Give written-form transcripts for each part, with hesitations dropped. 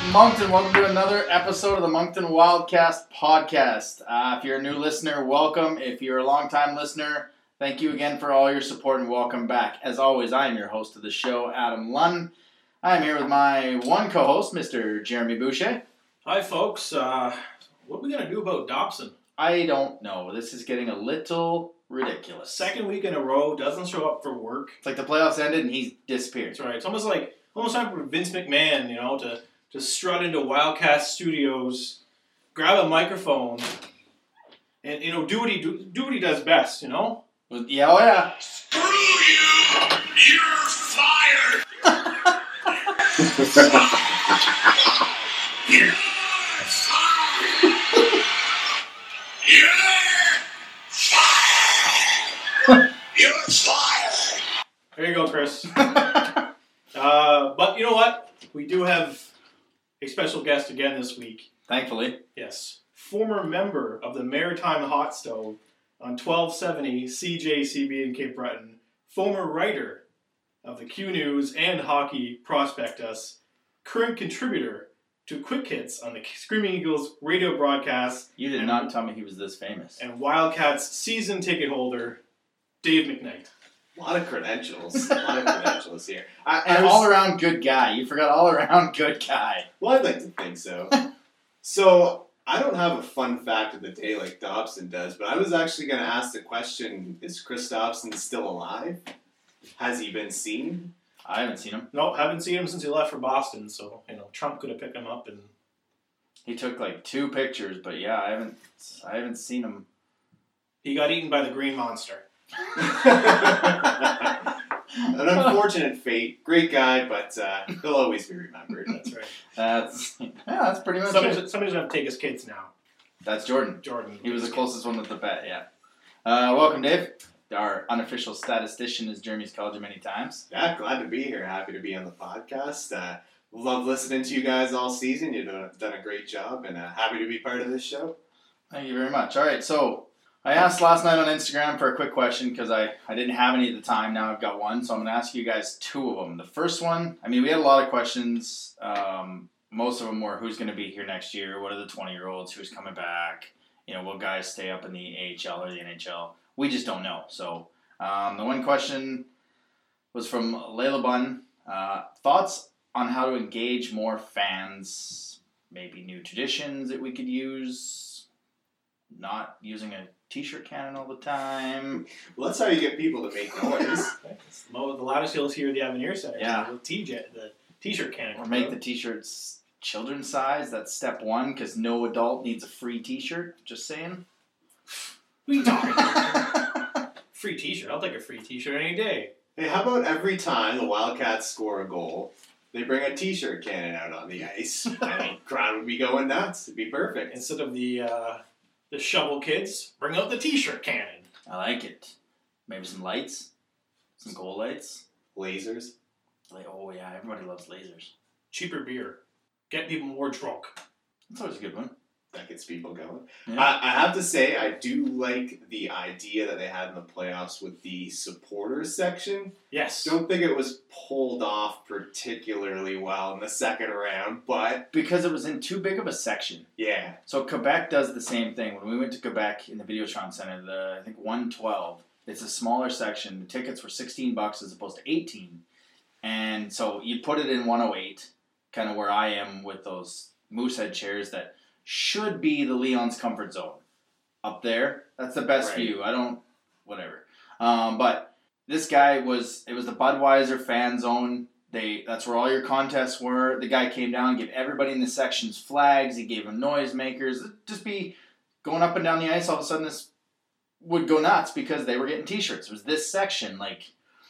Moncton, welcome to another episode of the Moncton Wildcast podcast. If you're a new listener, welcome. If you're a long-time listener, thank you again for all your support and welcome back. As always, I am your host of the show, Adam Lunn. I'm here with my one co-host, Mr. Jeremy Boucher. Hi, folks. What are we going to do about Dobson? I don't know. This is getting a little ridiculous. Second week in a row, doesn't show up for work. It's like the playoffs ended and he's disappeared. That's right. It's almost time for Vince McMahon, to strut into Wildcast Studios, grab a microphone, and do what he does best. Yeah, oh yeah. Screw you! You're fired! You're fired! You're fired! There you go, Chris. But you know what? We do have a special guest again this week. Thankfully. Yes. Former member of the Maritime Hot Stove on 1270 CJCB in Cape Breton. Former writer of the Q News and Hockey Prospectus. Current contributor to Quick Hits on the Screaming Eagles radio broadcast. You did not tell me he was this famous. And Wildcats season ticket holder, Dave McKnight. A lot of credentials here. And all-around good guy. You forgot all-around good guy. Well, I'd like to think so. So, I don't have a fun fact of the day like Dobson does, but I was actually going to ask the question, is Chris Dobson still alive? Has he been seen? I haven't seen him. No, haven't seen him since he left for Boston, so, Trump could have picked him up and... He took like 2 pictures, but yeah, I haven't seen him. He got eaten by the green monster. An unfortunate fate. Great guy, but he'll always be remembered. That's right. That's pretty much Somebody's it. going to take his kids now. That's Jordan. Jordan. He was the closest one with the bet, yeah. Welcome, Dave. Our unofficial statistician, as Jeremy's called you many times. Yeah, glad to be here. Happy to be on the podcast. Love listening to you guys all season. You've done a great job, and happy to be part of this show. Thank you very much. All right, so I asked last night on Instagram for a quick question because I didn't have any at the time. Now I've got one, so I'm going to ask you guys 2 of them. The first one, we had a lot of questions. Most of them were who's going to be here next year, what are the 20-year-olds, who's coming back, will guys stay up in the AHL or the NHL? We just don't know. So the one question was from Layla Bunn. Thoughts on how to engage more fans, maybe new traditions that we could use, not using a T-shirt cannon all the time. Well, that's how you get people to make noise. The Lattice Hills here at the Avenir Center. Yeah. The T-shirt cannon. Or make the T-shirts children's size. That's step 1, because no adult needs a free T-shirt. Just saying. What are you talking about? Free T-shirt. I'll take a free T-shirt any day. Hey, how about every time the Wildcats score a goal, they bring a T-shirt cannon out on the ice? Crowd would be going nuts. It'd be perfect. Instead of the shovel kids, bring out the T-shirt cannon. I like it. Maybe some lights. Some goal lights. Lasers. Oh, yeah. Everybody loves lasers. Cheaper beer. Get people more drunk. That's always a good one. That gets people going. Yeah. I have to say, I do like the idea that they had in the playoffs with the supporters section. Yes. Don't think it was pulled off particularly well in the second round, but... Because it was in too big of a section. Yeah. So Quebec does the same thing. When we went to Quebec in the Videotron Center, I think 112, it's a smaller section. The tickets were $16 as opposed to 18. And so you put it in 108, kind of where I am with those Moosehead chairs that should be the Leon's comfort zone. Up there, that's the best view. Whatever. But this guy it was the Budweiser fan zone. That's where all your contests were. The guy came down and gave everybody in the sections flags. He gave them noisemakers. It'd just be going up and down the ice. All of a sudden, this would go nuts because they were getting T-shirts. It was this section, I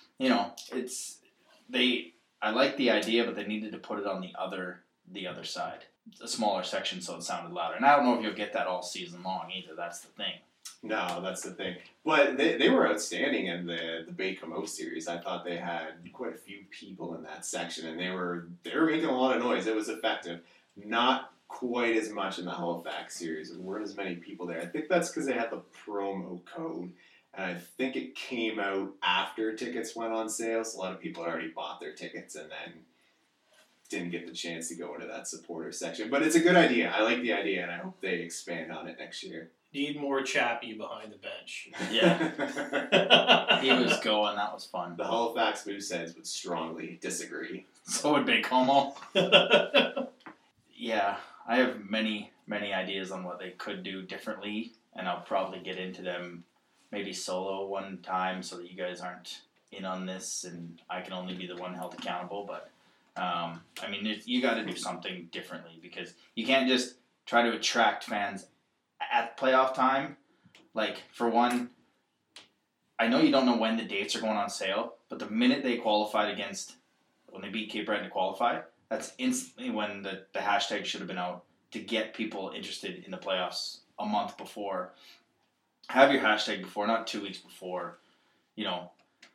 like the idea, but they needed to put it on the other side, a smaller section, so it sounded louder. And I don't know if you'll get that all season long either. That's the thing. No, that's the thing. But they were outstanding in the Baie-Comeau series. I thought they had quite a few people in that section, and they were making a lot of noise. It was effective. Not quite as much in the Halifax series. There weren't as many people there. I think that's because they had the promo code. And I think it came out after tickets went on sale, so a lot of people already bought their tickets, and then didn't get the chance to go into that supporter section. But it's a good idea. I like the idea, and I hope they expand on it next year. Need more Chappie behind the bench. Yeah. He was going. That was fun. The Halifax Mooseheads would strongly disagree. So would Big Homo. Yeah, I have many ideas on what they could do differently, and I'll probably get into them maybe solo one time so that you guys aren't in on this and I can only be the one held accountable. But I mean, you got to do something differently because you can't just try to attract fans at playoff time. Like, for one, I know you don't know when the dates are going on sale, but the minute they qualified when they beat Cape Breton to qualify, that's instantly when the hashtag should have been out to get people interested in the playoffs a month before. Have your hashtag before, not 2 weeks before. You know,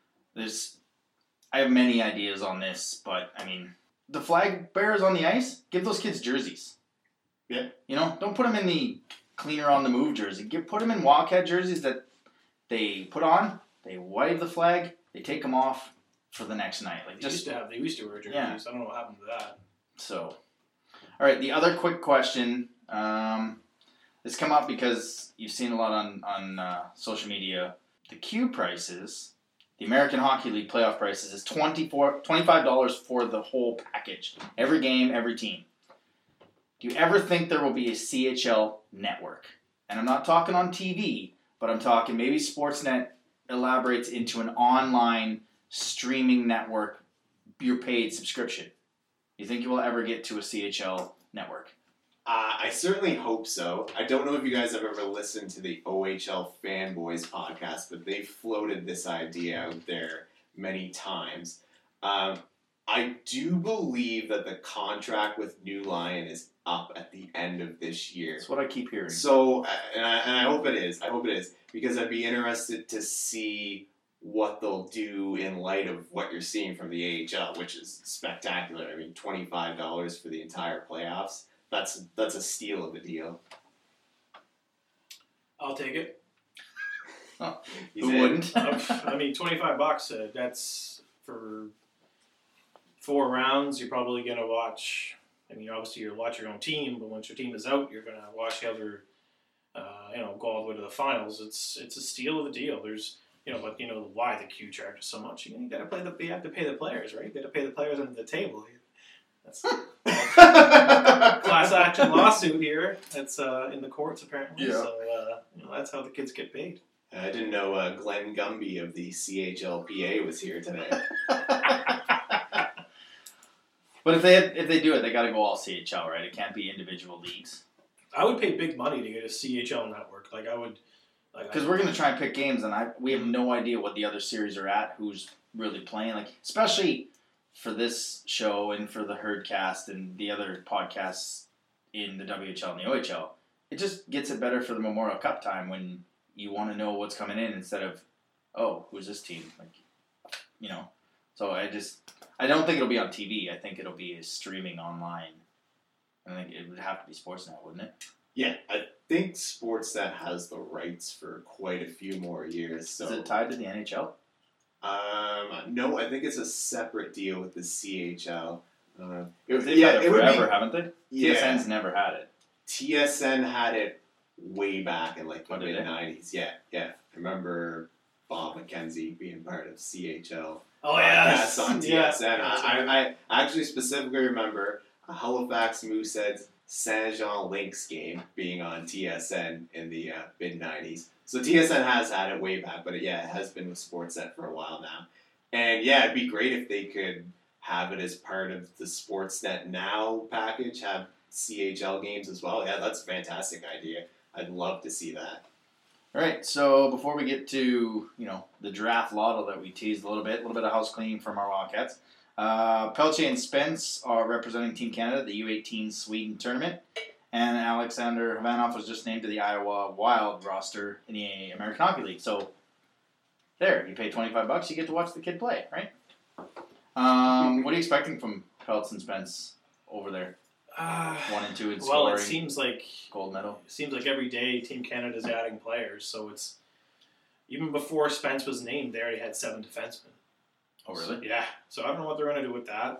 I have many ideas on this, but I mean, the flag bearers on the ice, give those kids jerseys. Yeah. You know, don't put them in the cleaner on the move jersey. Put them in Wildcat jerseys that they put on, they wave the flag, they take them off for the next night. Like, they used to wear jerseys. Yeah. I don't know what happened to that. So, all right. The other quick question. This come up because you've seen a lot on social media. The Q prices, the American Hockey League playoff prices, is $25 for the whole package. Every game, every team. Do you ever think there will be a CHL network? And I'm not talking on TV, but I'm talking maybe Sportsnet elaborates into an online streaming network, your paid subscription. You think you will ever get to a CHL network? I certainly hope so. I don't know if you guys have ever listened to the OHL Fanboys podcast, but they floated this idea out there many times. I do believe that the contract with New Lion is up at the end of this year. That's what I keep hearing. So, and I hope it is. I hope it is. Because I'd be interested to see what they'll do in light of what you're seeing from the AHL, which is spectacular. I mean, $25 for the entire playoffs. That's a steal of a deal. I'll take it. Who wouldn't? I mean, $25. That's for 4 rounds. You're probably gonna watch. I mean, obviously you'll watch your own team, but once your team is out, you're gonna watch the other. Go all the way to the finals. It's a steal of a deal. There's. But why the Q charges so much? You got to you have to pay the players, right? You got to pay the players under the table. That's class action lawsuit here. That's in the courts apparently. Yeah. So that's how the kids get paid. I didn't know Glenn Gumby of the CHLPA was here today. But if they do it, they got to go all CHL, right? It can't be individual leagues. I would pay big money to get a CHL network. Like I would. Because we're going to try and pick games, and we have no idea what the other series are at, who's really playing. Like, especially for this show and for the Herdcast and the other podcasts in the WHL and the OHL, it just gets it better for the Memorial Cup time when you want to know what's coming in instead of, oh, who's this team? So I don't think it'll be on TV. I think it'll be streaming online. I think it would have to be Sportsnet, wouldn't it? Yeah, I think Sportsnet has the rights for quite a few more years. So. Is it tied to the NHL? No, I think it's a separate deal with the CHL. They've had it forever, haven't they? Yeah. TSN's never had it. TSN had it way back in the Oh, did they? mid-90s. Yeah. I remember Bob McKenzie being part of CHL. Oh yeah, That's on TSN. Yeah. I actually specifically remember a Halifax Mooseheads Saint Jean Lynx game being on TSN in the mid-90s. So TSN has had it way back, but it has been with Sportsnet for a while now. And yeah, it'd be great if they could have it as part of the Sportsnet Now package, have CHL games as well. Yeah, that's a fantastic idea. I'd love to see that. All right, so before we get to, the draft lotto that we teased a little bit of house cleaning from our Wildcats. Pelche and Spence are representing Team Canada at the U18 Sweden tournament, and Alexander Ivanoff was just named to the Iowa Wild roster in the American Hockey League. So, there, you pay $25, you get to watch the kid play, right? What are you expecting from Peltz and Spence over there? 1 and 2 in scoring. Well, it seems like gold medal. It seems like every day Team Canada's adding players. So it's even before Spence was named, they already had 7 defensemen. Oh, really? Yeah. So I don't know what they're going to do with that.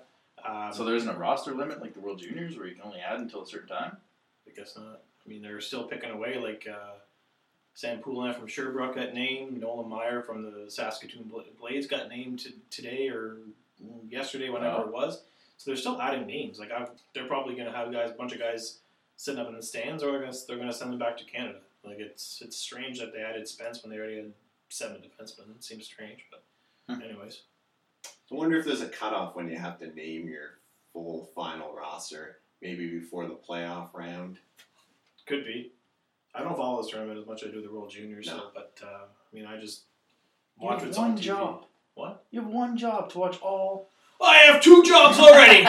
So there isn't a roster limit like the World Juniors where you can only add until a certain time? I guess not. I mean, they're still picking away. Like Sam Poulin from Sherbrooke got named. Nolan Meyer from the Saskatoon Blades got named today or yesterday, whenever it was. So they're still adding names. Like they're probably going to have a bunch of guys sitting up in the stands, or they're going to send them back to Canada. Like it's strange that they added Spence when they already had 7 defensemen. It seems strange, but anyways. I wonder if there's a cutoff when you have to name your full final roster, maybe before the playoff round. Could be. I don't follow this tournament as much as I do the World Juniors, No. but I mean, I just You watch have what's on one TV. job. What? You have one job to watch all. I have 2 jobs already.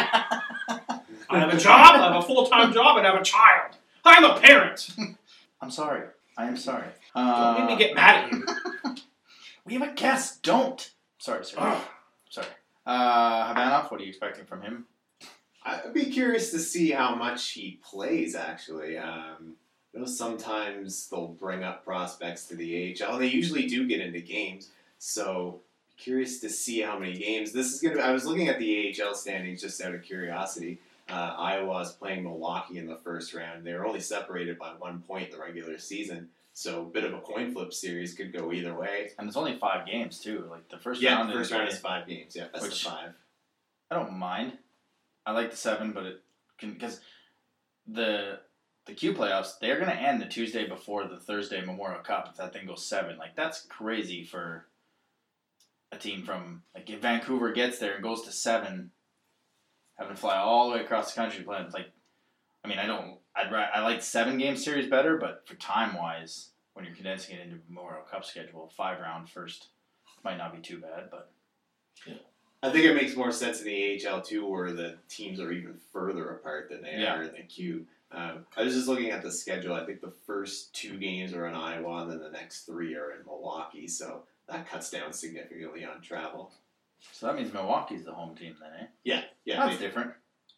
I have a job, I have a full-time job, and I have a child. I'm a parent. I'm sorry. I am sorry. Don't make me get mad at you. We have a guest. Don't. Sorry, sir. Ugh. Sorry. Habanov, what are you expecting from him? I'd be curious to see how much he plays, actually. I know sometimes they'll bring up prospects to the AHL, and they usually do get into games, so curious to see how many games. I was looking at the AHL standings just out of curiosity. Iowa's playing Milwaukee in the first round. They were only separated by 1 point in the regular season, so a bit of a coin flip series could go either way. And it's only 5 games, too. Like, the first Yeah, round the first is round is 5 games. Yeah, that's the 5. I don't mind. I like the 7, but it can... Because the Q playoffs, they're going to end the Tuesday before the Thursday Memorial Cup if that thing goes 7. Like, that's crazy for a team from... Like, if Vancouver gets there and goes to 7, having to fly all the way across the country to play, it's like... I mean, I like 7-game series better, but for time-wise, when you're condensing it into a Memorial Cup schedule, 5-round first might not be too bad, but... Yeah. I think it makes more sense in the AHL too, where the teams are even further apart than they are in the Q. I was just looking at the schedule. I think the first 2 games are in Iowa, and then the next 3 are in Milwaukee. So that cuts down significantly on travel. So that means Milwaukee's the home team then, eh? Yeah. That's different.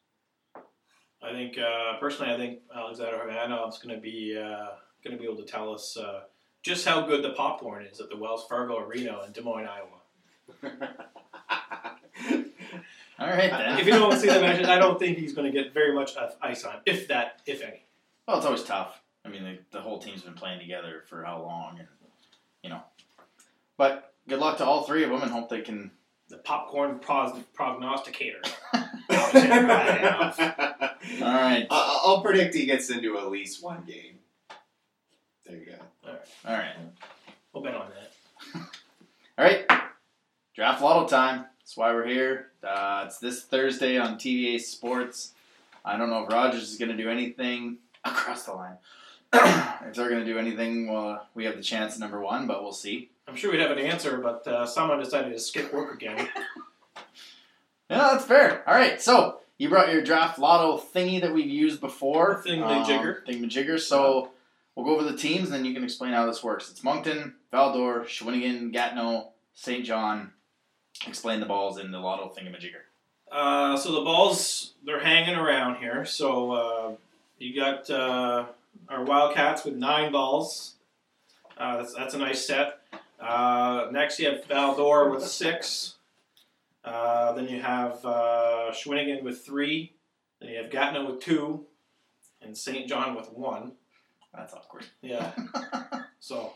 I think personally, I think Alexander Havanov's going to be able to tell us just how good the popcorn is at the Wells Fargo Arena in Des Moines, Iowa. All right, then. If you don't see the matches, I don't think he's going to get very much ice time, if any. Well, it's always tough. I mean, the whole team's been playing together for how long, and But good luck to all 3 of them, and hope they can. The popcorn prognosticator. All right. I'll predict he gets into at least 1 game. There you go. All right. We'll bet on that. All right. Draft Lotto time. That's why we're here. It's this Thursday on TVA Sports. I don't know if Rogers is going to do anything across the line. If they're going to do anything, well, we have the chance at number 1, but we'll see. I'm sure we'd have an answer, but someone decided to skip work again. Yeah, that's fair. All right, so you brought your Draft Lotto thingy that we've used before. Thingamajigger. Thingamajigger. So we'll go over the teams, and then you can explain how this works. It's Moncton, Val-d'Or, Shawinigan, Gatineau, St. John. Explain the balls in the Lotto Thingamajigger. So the balls, they're hanging around here. So you got our Wildcats with 9 balls. That's a nice set. Next you have Val-d'Or with 6. Then you have Shawinigan with 3. Then you have Gatineau with 2. And St. John with 1. That's awkward. Yeah. So,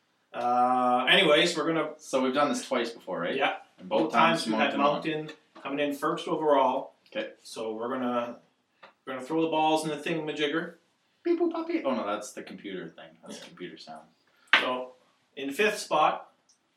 anyways, we're going to... So we've done this twice before, right? Yeah. And Both times we had Moncton. Moncton coming in first overall. Okay. So we're gonna throw the balls in the thingamajigger. Beep boop pop beep. Oh no, that's the computer thing. That's the computer sound. So in 5th spot,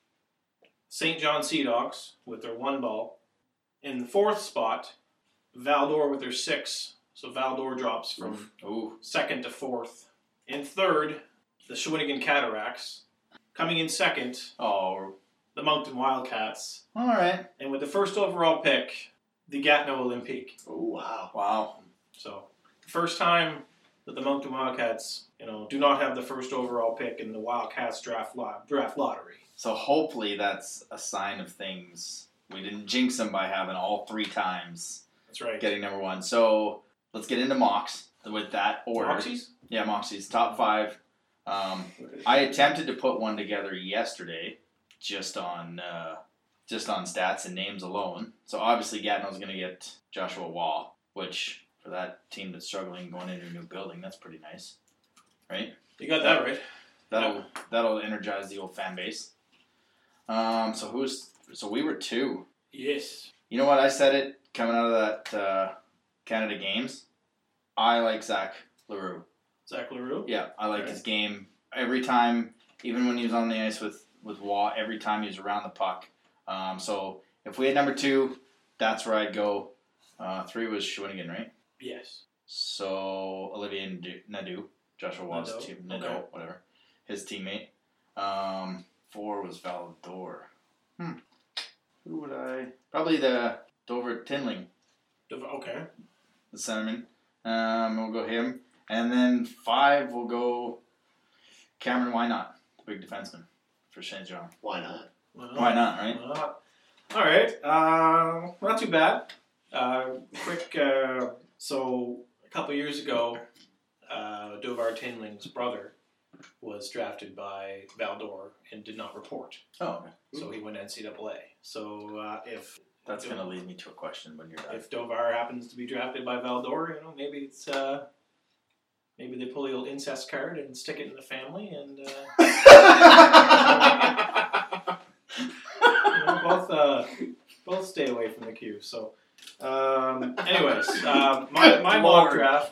St. John Sea Dogs with their 1 ball. In the 4th spot, Val-d'Or with their 6. So Val-d'Or drops from Ooh. 2nd to 4th. In 3rd, the Shawinigan Cataracts. Coming in 2nd, Oh. the Moncton Wildcats. All right. And with the 1st overall pick, the Gatineau Olympique. Oh, wow. Wow. So, first time that the Moncton Wildcats, do not have the 1st overall pick in the Wildcats draft lottery. So hopefully that's a sign of things. We didn't jinx them by having all 3 times That's right. getting number 1. So let's get into mocks with that order. Moxies? Yeah, Moxies. Top 5. I attempted to put one together yesterday just on just on stats and names alone. So obviously Gatineau's going to get Joshua Waugh, which for that team that's struggling going into a new building, that's pretty nice, right? You got that right. That'll energize the old fan base. So we were 2. Yes. You know what? I said it coming out of that Canada Games. I like Zach Leroux. Zach Leroux? Yeah, I like Okay. his game. Every time, even when he was on the ice with Waugh, every time he was around the puck. So if we had number 2, that's where I'd go. 3 was Shawinigan, right? Yes. So Olivier Nadeau, Joshua Waugh's Nadeau, team, okay. Nadeau, whatever, his teammate. 4 was Valdor. Who would I? Probably the Dover Tinling, Okay. the centerman. We'll go him. And then 5, we'll go Cameron Wynot, the big defenseman for St. John. Why not? Why not, right? Why not? All right. Not too bad. Quick. So a couple years ago, Dovar Tinling's brother was drafted by Valdor and did not report. Oh, okay. So he went NCAA. So if That's going to lead me to a question when you're done. if Dovar happens to be drafted by Valdor, maybe it's maybe they pull the old incest card and stick it in the family, and both stay away from the queue. So, anyways, my mock draft.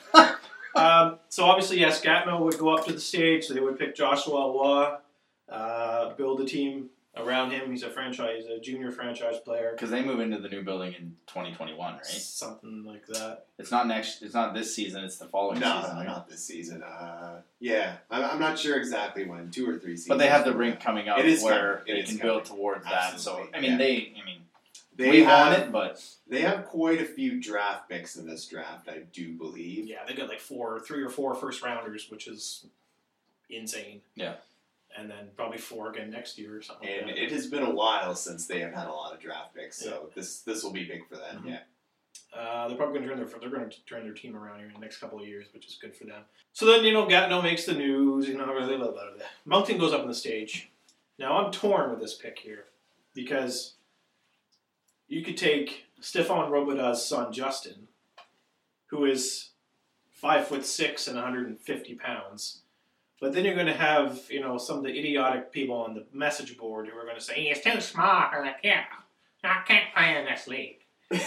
So obviously, yes, Gatineau would go up to the stage. They would pick Joshua Waugh, build a team around him. He's a junior franchise player. Because they move into the new building in 2021, right? Something like that. It's not this season. It's the following No, season. Right? not this season. Yeah, I'm not sure exactly when, 2 or 3 seasons. But they have the rink coming up It is where coming. It they is can coming. build towards that. So Absolutely, we They want have it, but They have quite a few draft picks in this draft, I do believe. Yeah, they got like 3 or 4 first rounders, which is insane. Yeah. And then probably 4 again next year or something. And like that. it has been a while since they have had a lot of draft picks, so this will be big for them. Mhm. Yeah. They're probably going to turn their team around here in the next couple of years, which is good for them. So then Gatineau makes the news. Moncton goes up on the stage. Now I'm torn with this pick here because you could take Stefan Robita's son Justin, who is 5'6" and 150 pounds. But then you're going to have, some of the idiotic people on the message board who are going to say, he's too small for the kid. I can't play in this league.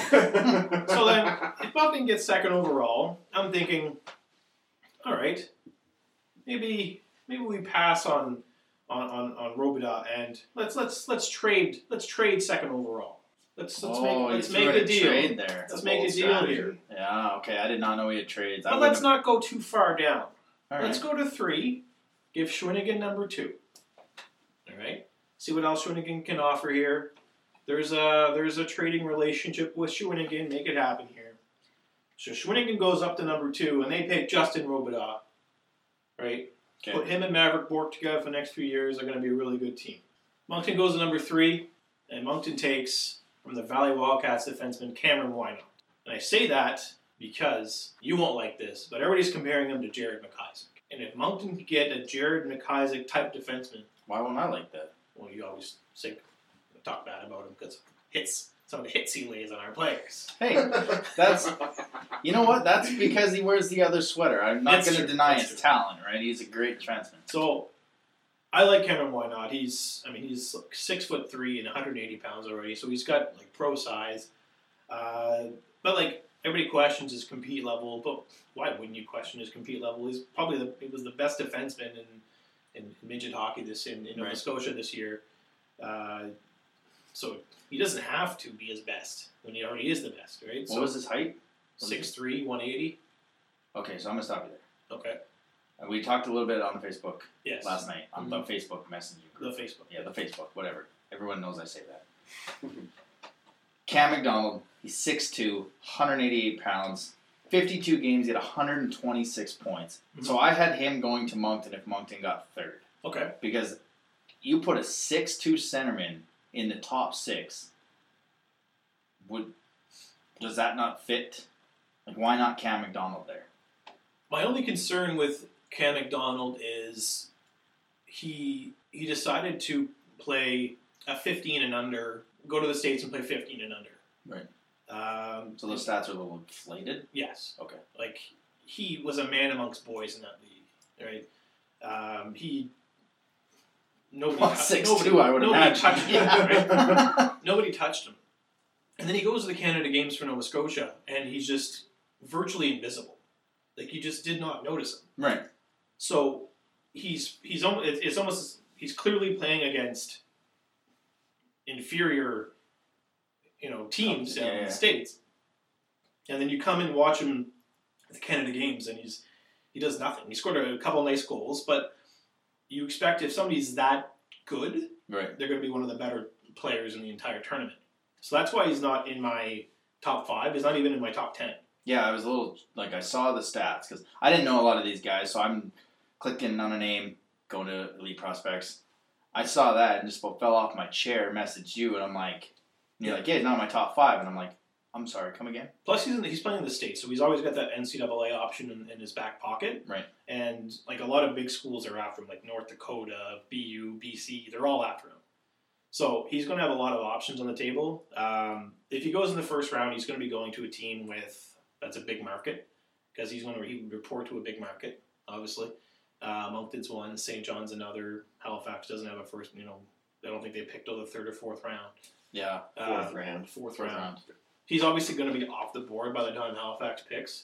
So then, if Moncton gets second overall, I'm thinking, all right, maybe we pass on Robida and let's trade second overall. Let's make a deal. Trade there. Let's make a deal here. Yeah. Okay. I did not know we had trades. But let's not go too far down. All Let's right. go to 3. Give Shawinigan number 2. All right. See what else Shawinigan can offer here. There's a trading relationship with Shawinigan. Make it happen here. So Shawinigan goes up to number 2, and they pick Justin Robida. Right. Okay. Put him and Maverick Bourque together for the next few years. They're going to be a really good team. Moncton goes to number 3, and Moncton takes from the Valley Wildcats defenseman Cameron Wynot. And I say that because you won't like this, but everybody's comparing him to Jared McIsaac. And if Moncton could get a Jared McIsaac type defenseman, Why won't I like that? well, you always talk bad about him because some of the hits he lays on our players. Hey, that's you know what? That's because he wears the other sweater. I'm not That's going to true. deny That's his true. talent, right? He's a great defenseman. So I like Cameron Wynot. He's like 6'3" and 180 pounds already, so he's got like pro size. But like everybody questions his compete level, but why wouldn't you question his compete level? He's probably he was the best defenseman in midget hockey in Nova Scotia this year. So he doesn't have to be his best when he already is the best, right? What was his height? 6'3", 180. Okay, so I'm going to stop you there. Okay. We talked a little bit on Facebook Yes. last night on the Facebook messaging The group. Facebook. Yeah, the Facebook, whatever. Everyone knows I say that. Cam McDonald, he's 6'2", 188 pounds, 52 games, he had 126 points. Mhm. So I had him going to Moncton if Moncton got third. Okay. Because you put a 6'2" centerman in the top 6, does that not fit? Like, why not Cam McDonald there? My only concern with Cam McDonald is he decided to play a 15 and under, go to the States and play 15 and under. Right. So those stats are a little inflated? Yes. Okay. Like, he was a man amongst boys in that league, right? Nobody, 6'2", I would nobody imagine. touched him, Yeah. right? Nobody touched him. And then he goes to the Canada Games for Nova Scotia, and he's just virtually invisible. Like, you just did not notice him. Right. So he's clearly playing against inferior, teams down in the States. And then you come and watch him at the Canada Games, and he does nothing. He scored a couple nice goals, but you expect if somebody's that good, Right. they're going to be one of the better players in the entire tournament. So that's why he's not in my top 5. He's not even in my top 10. Yeah, I was a little, I saw the stats, because I didn't know a lot of these guys, so I'm clicking on a name, going to Elite Prospects. I saw that and just about fell off my chair, messaged you, and I'm like, you're like, yeah, he's not in my top 5, and I'm like, I'm sorry, come again? Plus, he's playing in the States, so he's always got that NCAA option in his back pocket. Right. And, a lot of big schools are after him, like North Dakota, BU, BC, they're all after him. So he's going to have a lot of options on the table. If he goes in the first round, he's going to be going to a team that's a big market, because he would report to a big market, obviously. Moncton's one, St. John's another, Halifax doesn't have a first, I don't think they picked till the 3rd or 4th round. Yeah. Fourth round. He's obviously going to be off the board by the time Halifax picks.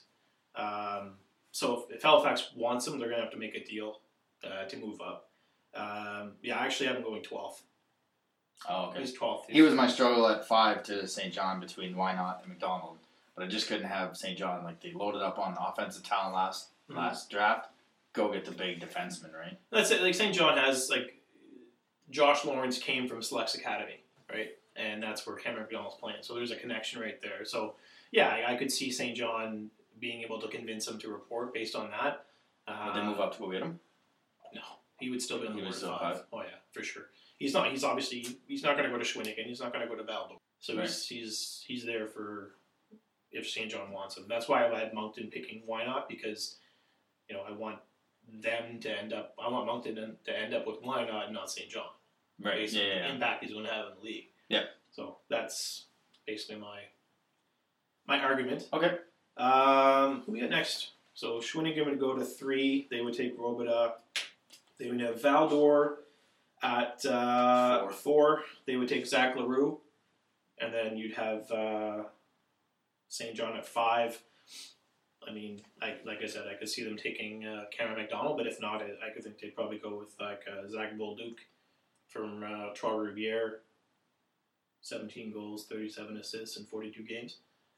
So if Halifax wants him, they're going to have to make a deal to move up. I actually have him going 12th. Oh, okay. He's 12th. He was my struggle at 5 to St. John between Wynot and McDonald, but I just couldn't have St. John. They loaded up on offensive talent last draft. Go get the big defenseman, right? That's it. St. John has, Josh Lawrence came from Selects Academy, right? And that's where Cameron McDonald's playing. So there's a connection right there. So, yeah, I could see St. John being able to convince him to report based on that. Would they move up to go get him? No. He would still be on the board at 5. 5. Oh, yeah, for sure. He's not going to go to Shawinigan. He's not going to go to Val-d'Or. So right. he's there for if St. John wants him. That's why I had Moncton picking Why Not, because, I want them to end up, I want Moncton to end up with Why Not and not St. John. Right, based on the impact he's going to have in the league. Yeah. So that's basically my argument. Okay. Who we got next? So Shawinigan would go to 3. They would take Robida. They would have Val-d'Or at 4. They would take Zach LaRue. And then you'd have St. John at 5. Like I said, I could see them taking Cameron McDonald, but if not, I could think they'd probably go with Zach Bolduc from Trois-Rivières. 17 goals, 37 assists in 42 games.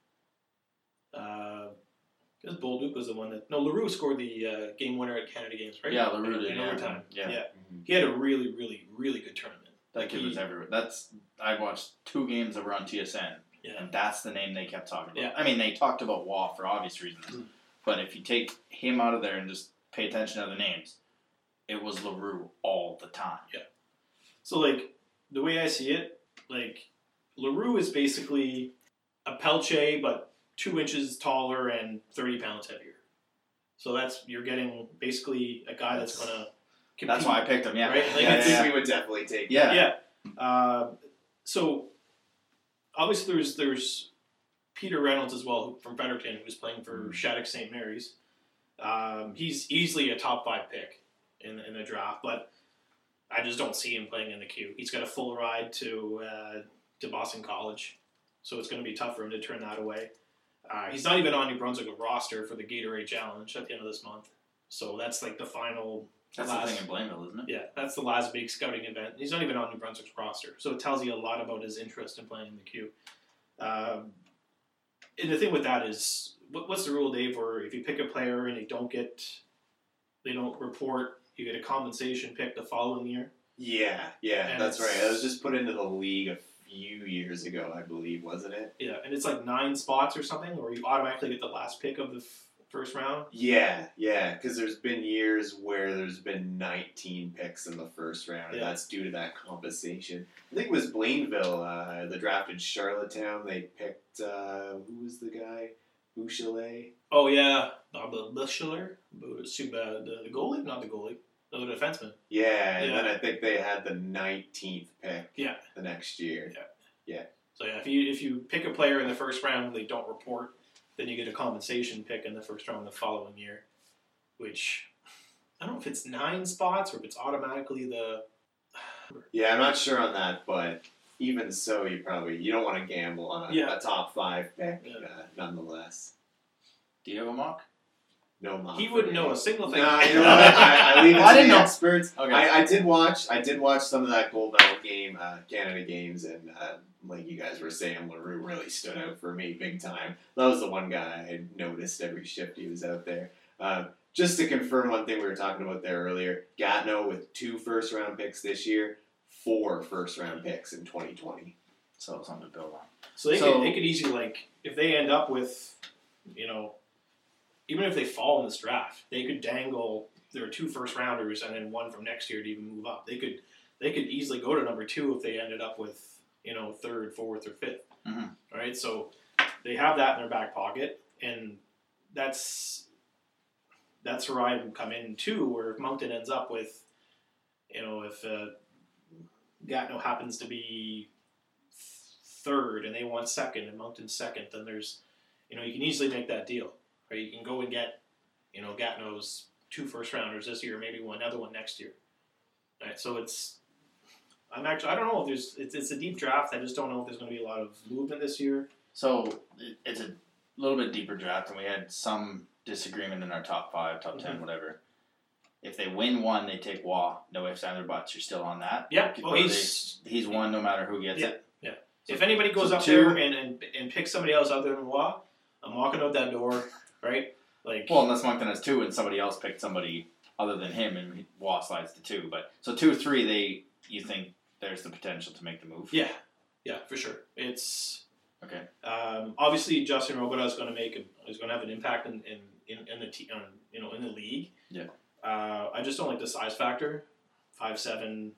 Because Bolduc was the one that... No, LaRue scored the game winner at Canada Games, right? Yeah, LaRue did. In overtime. Yeah. Mm-hmm. He had a really, really, really good tournament. That kid was everywhere. I watched 2 games that were on TSN, and that's the name they kept talking about. Yeah. They talked about Waugh for obvious reasons, but if you take him out of there and just pay attention to the names, it was LaRue all the time. Yeah. So, the way I see it, LaRue is basically a Pelche, but 2 inches taller and 30 pounds heavier. So you're getting basically a guy that's going to compete. That's why I picked him, yeah. Right? I think we would definitely take Yeah. Yeah. So, obviously there's Peter Reynolds as well from Fredericton, who's playing for Shattuck St. Mary's. He's easily a top 5 pick in the draft, but I just don't see him playing in the queue. He's got a full ride to Boston College, so it's going to be tough for him to turn that away. He's not even on New Brunswick roster for the Gatorade Challenge at the end of this month. So that's the final... That's the thing in Blainville, isn't it? Yeah, that's the last big scouting event. He's not even on New Brunswick's roster. So it tells you a lot about his interest in playing in the queue. And the thing with that is, what's the rule, Dave, where if you pick a player and they don't report, you get a compensation pick the following year? Yeah, And that's right. That was just put into the league a few years ago, I believe, wasn't it? Yeah, and it's 9 spots or something, or you automatically get the last pick of the first round? Yeah, because there's been years where there's been 19 picks in the first round, and that's due to that compensation. I think it was Blainville, they drafted Charlottetown. They picked, who was the guy? Bouchelet? Oh, yeah. Boucheler? The goalie? Not the goalie. The defenseman. Yeah, and then I think they had the 19th pick. Yeah. The next year. So yeah, if you pick a player in the first round they don't report, then you get a compensation pick in the first round the following year, which I don't know if it's 9 spots or if it's automatically the. Yeah, I'm not sure on that, but even so, you don't want to gamble on a top 5 pick, nonetheless. Do you have a mock? No mock. He wouldn't know a single thing. Nah, you know what? I leave it I to didn't the know. experts. Okay. I did watch some of that gold medal game, Canada games, and like you guys were saying, LaRue really stood out for me big time. That was the one guy I had noticed every shift he was out there. Just to confirm one thing we were talking about there earlier, Gatineau with 2 first-round picks this year, 4 first-round picks in 2020. So something to build on. So they could easily, like, if they end up with, even if they fall in this draft, they could dangle their 2 first-rounders and then 1 from next year to even move up. They could easily go to number 2 if they ended up with, 3rd, 4th, or 5th. Mm-hmm. All right, so they have that in their back pocket, and that's where I come in too, where if Moncton ends up with, if Gatineau happens to be 3rd and they want 2nd and Moncton's 2nd, then there's, you can easily make that deal. Or you can go and get, Gatineau's 2 first-rounders this year, maybe another one next year. All right, so I don't know if it's a deep draft. I just don't know if there's going to be a lot of movement this year. So it's a little bit deeper draft, and we had some disagreement in our top 5, top 10, whatever. If they win 1, they take Waugh. No ifs, ands, or buts. You're still on that. Yeah, he's one no matter who gets it. Yeah. So if anybody goes up there and picks somebody else other than Waugh, I'm walking out that door, right? Like, well, unless Moncton has 2 and somebody else picked somebody other than him, and Waugh slides to 2. But so 2, 3, you think there's the potential to make the move? Yeah, for sure. It's okay. Obviously, Justin Robidas is going to have an impact in the league. Yeah. I just don't like the size factor, 5'7",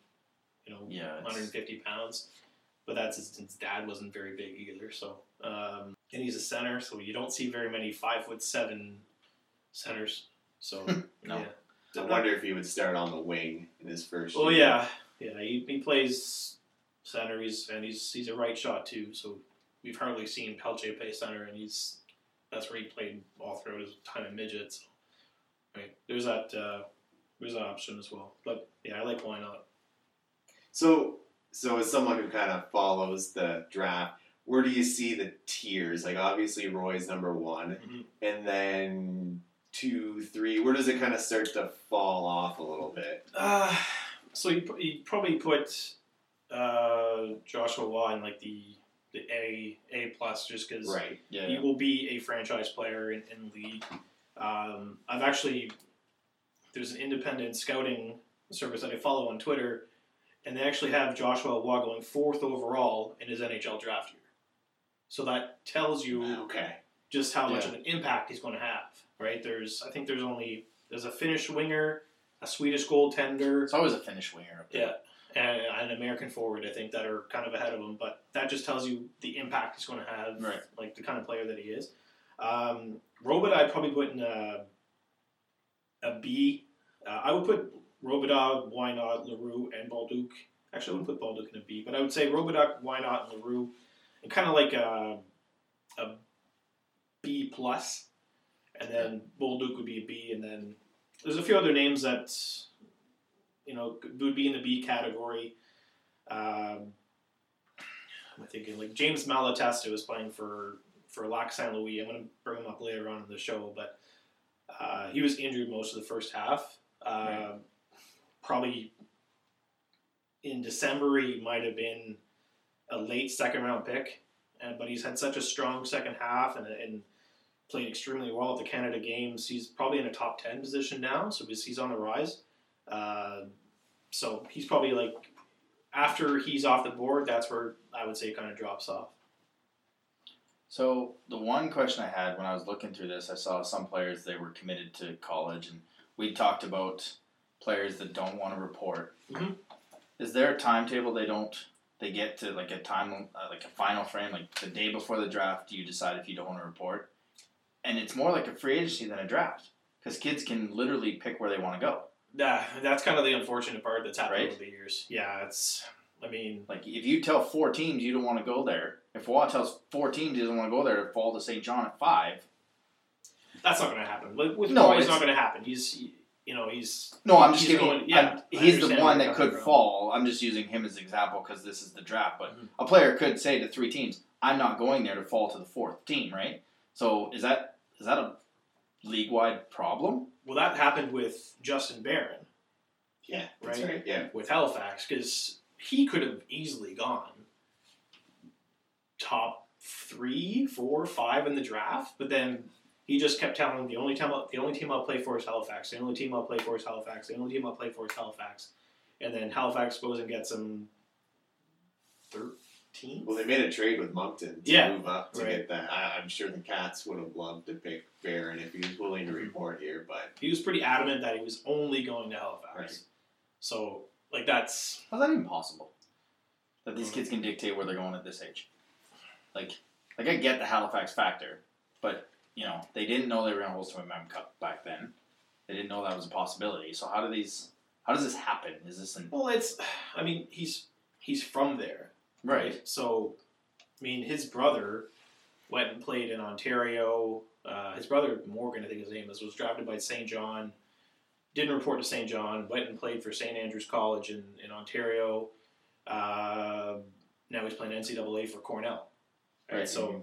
150 pounds. But that's his dad wasn't very big either. So, and he's a center, so you don't see very many 5'7" centers. So no. Yeah. I wonder if he would start on the wing in his first year. Yeah, he plays center. He's a right shot too. So we've hardly seen Pelche play center, and that's where he played all throughout his time in midget. So, right, there's that option as well. But yeah, I like why not. So as someone who kind of follows the draft, where do you see the tiers? Like obviously Roy's number 1, and then 2, 3. Where does it kind of start to fall off a little bit? So you probably put Joshua Waugh in like the A plus, just because he will be a franchise player in the league. There's an independent scouting service that I follow on Twitter, and they actually have Joshua Waugh going 4th overall in his NHL draft year. So that tells you just how much of an impact he's going to have, right? There's a Finnish winger, a Swedish goaltender. It's always a Finnish winger up there. Yeah. And an American forward, I think, that are kind of ahead of him. But that just tells you the impact he's going to have, like the kind of player that he is. Robida, I'd probably put in a B. I would put Robida, Wynot, LaRue, and Balduc. Actually, I wouldn't put Balduc in a B, but I would say Robida, Wynot, and LaRue, and kind of like a B plus. And then Balduc would be a B, and then there's a few other names that would be in the B category. I'm thinking like James Malatesta was playing for Lac Saint Louis. I'm going to bring him up later on in the show, but he was injured most of the first half. Probably in December he might have been a late 2nd round pick, but he's had such a strong second half and played extremely well at the Canada games. He's probably in a top 10 position now, so he's on the rise. So he's probably like, after he's off the board, that's where I would say it kind of drops off. So the one question I had when I was looking through this, I saw some players, they were committed to college, and we talked about players that don't want to report. Mm-hmm. Is there a timetable they get to like a time, like a final frame, like the day before the draft, you decide if you don't want to report? And it's more like a free agency than a draft, because kids can literally pick where they want to go. That's kind of the unfortunate part that's happened Right? over the years. Yeah, I mean, Like, if you tell 4 teams you don't want to go there, if Waugh tells 4 teams he doesn't want to go there to fall to St. John at 5, that's not going to happen. Like, with No, Roy, it's it's- not going to happen. He's no, I'm just He's giving. going- yeah, I he's the understand one where that you're could coming from. fall. I'm just using him as an example because this is the draft. But Mhm. a player could say to 3 teams, "I'm not going there to fall to the 4th team." Right? So is that a league wide problem? well, that happened with Justin Barron Yeah, that's Right. right. Yeah. with Halifax because he could have easily gone top 3, 4, 5 in the draft, but then he just kept telling them the only team I'll play for is Halifax. The only team I'll play for is Halifax. The only team I'll play for is Halifax. And then Halifax goes and gets him 13th. Well, they made a trade with Moncton to Yeah, move up to right. get that. I'm sure the Cats would have loved to pick Barron if he was willing to report here, but He was pretty adamant that he was only going to Halifax. Right. So, like, that's How's that even possible? That these kids can dictate where they're going at this age. Like I get the Halifax factor, but they didn't know they were going to host a Mem Cup back then. They didn't know that was a possibility. So how does this happen? Is this an well, I mean, he's from there. right? So, I mean, his brother went and played in Ontario. His brother, Morgan, I think his name is, was drafted by St. John. Didn't report to St. John. Went and played for St. Andrews College in Ontario. Now he's playing NCAA for Cornell. Right. So,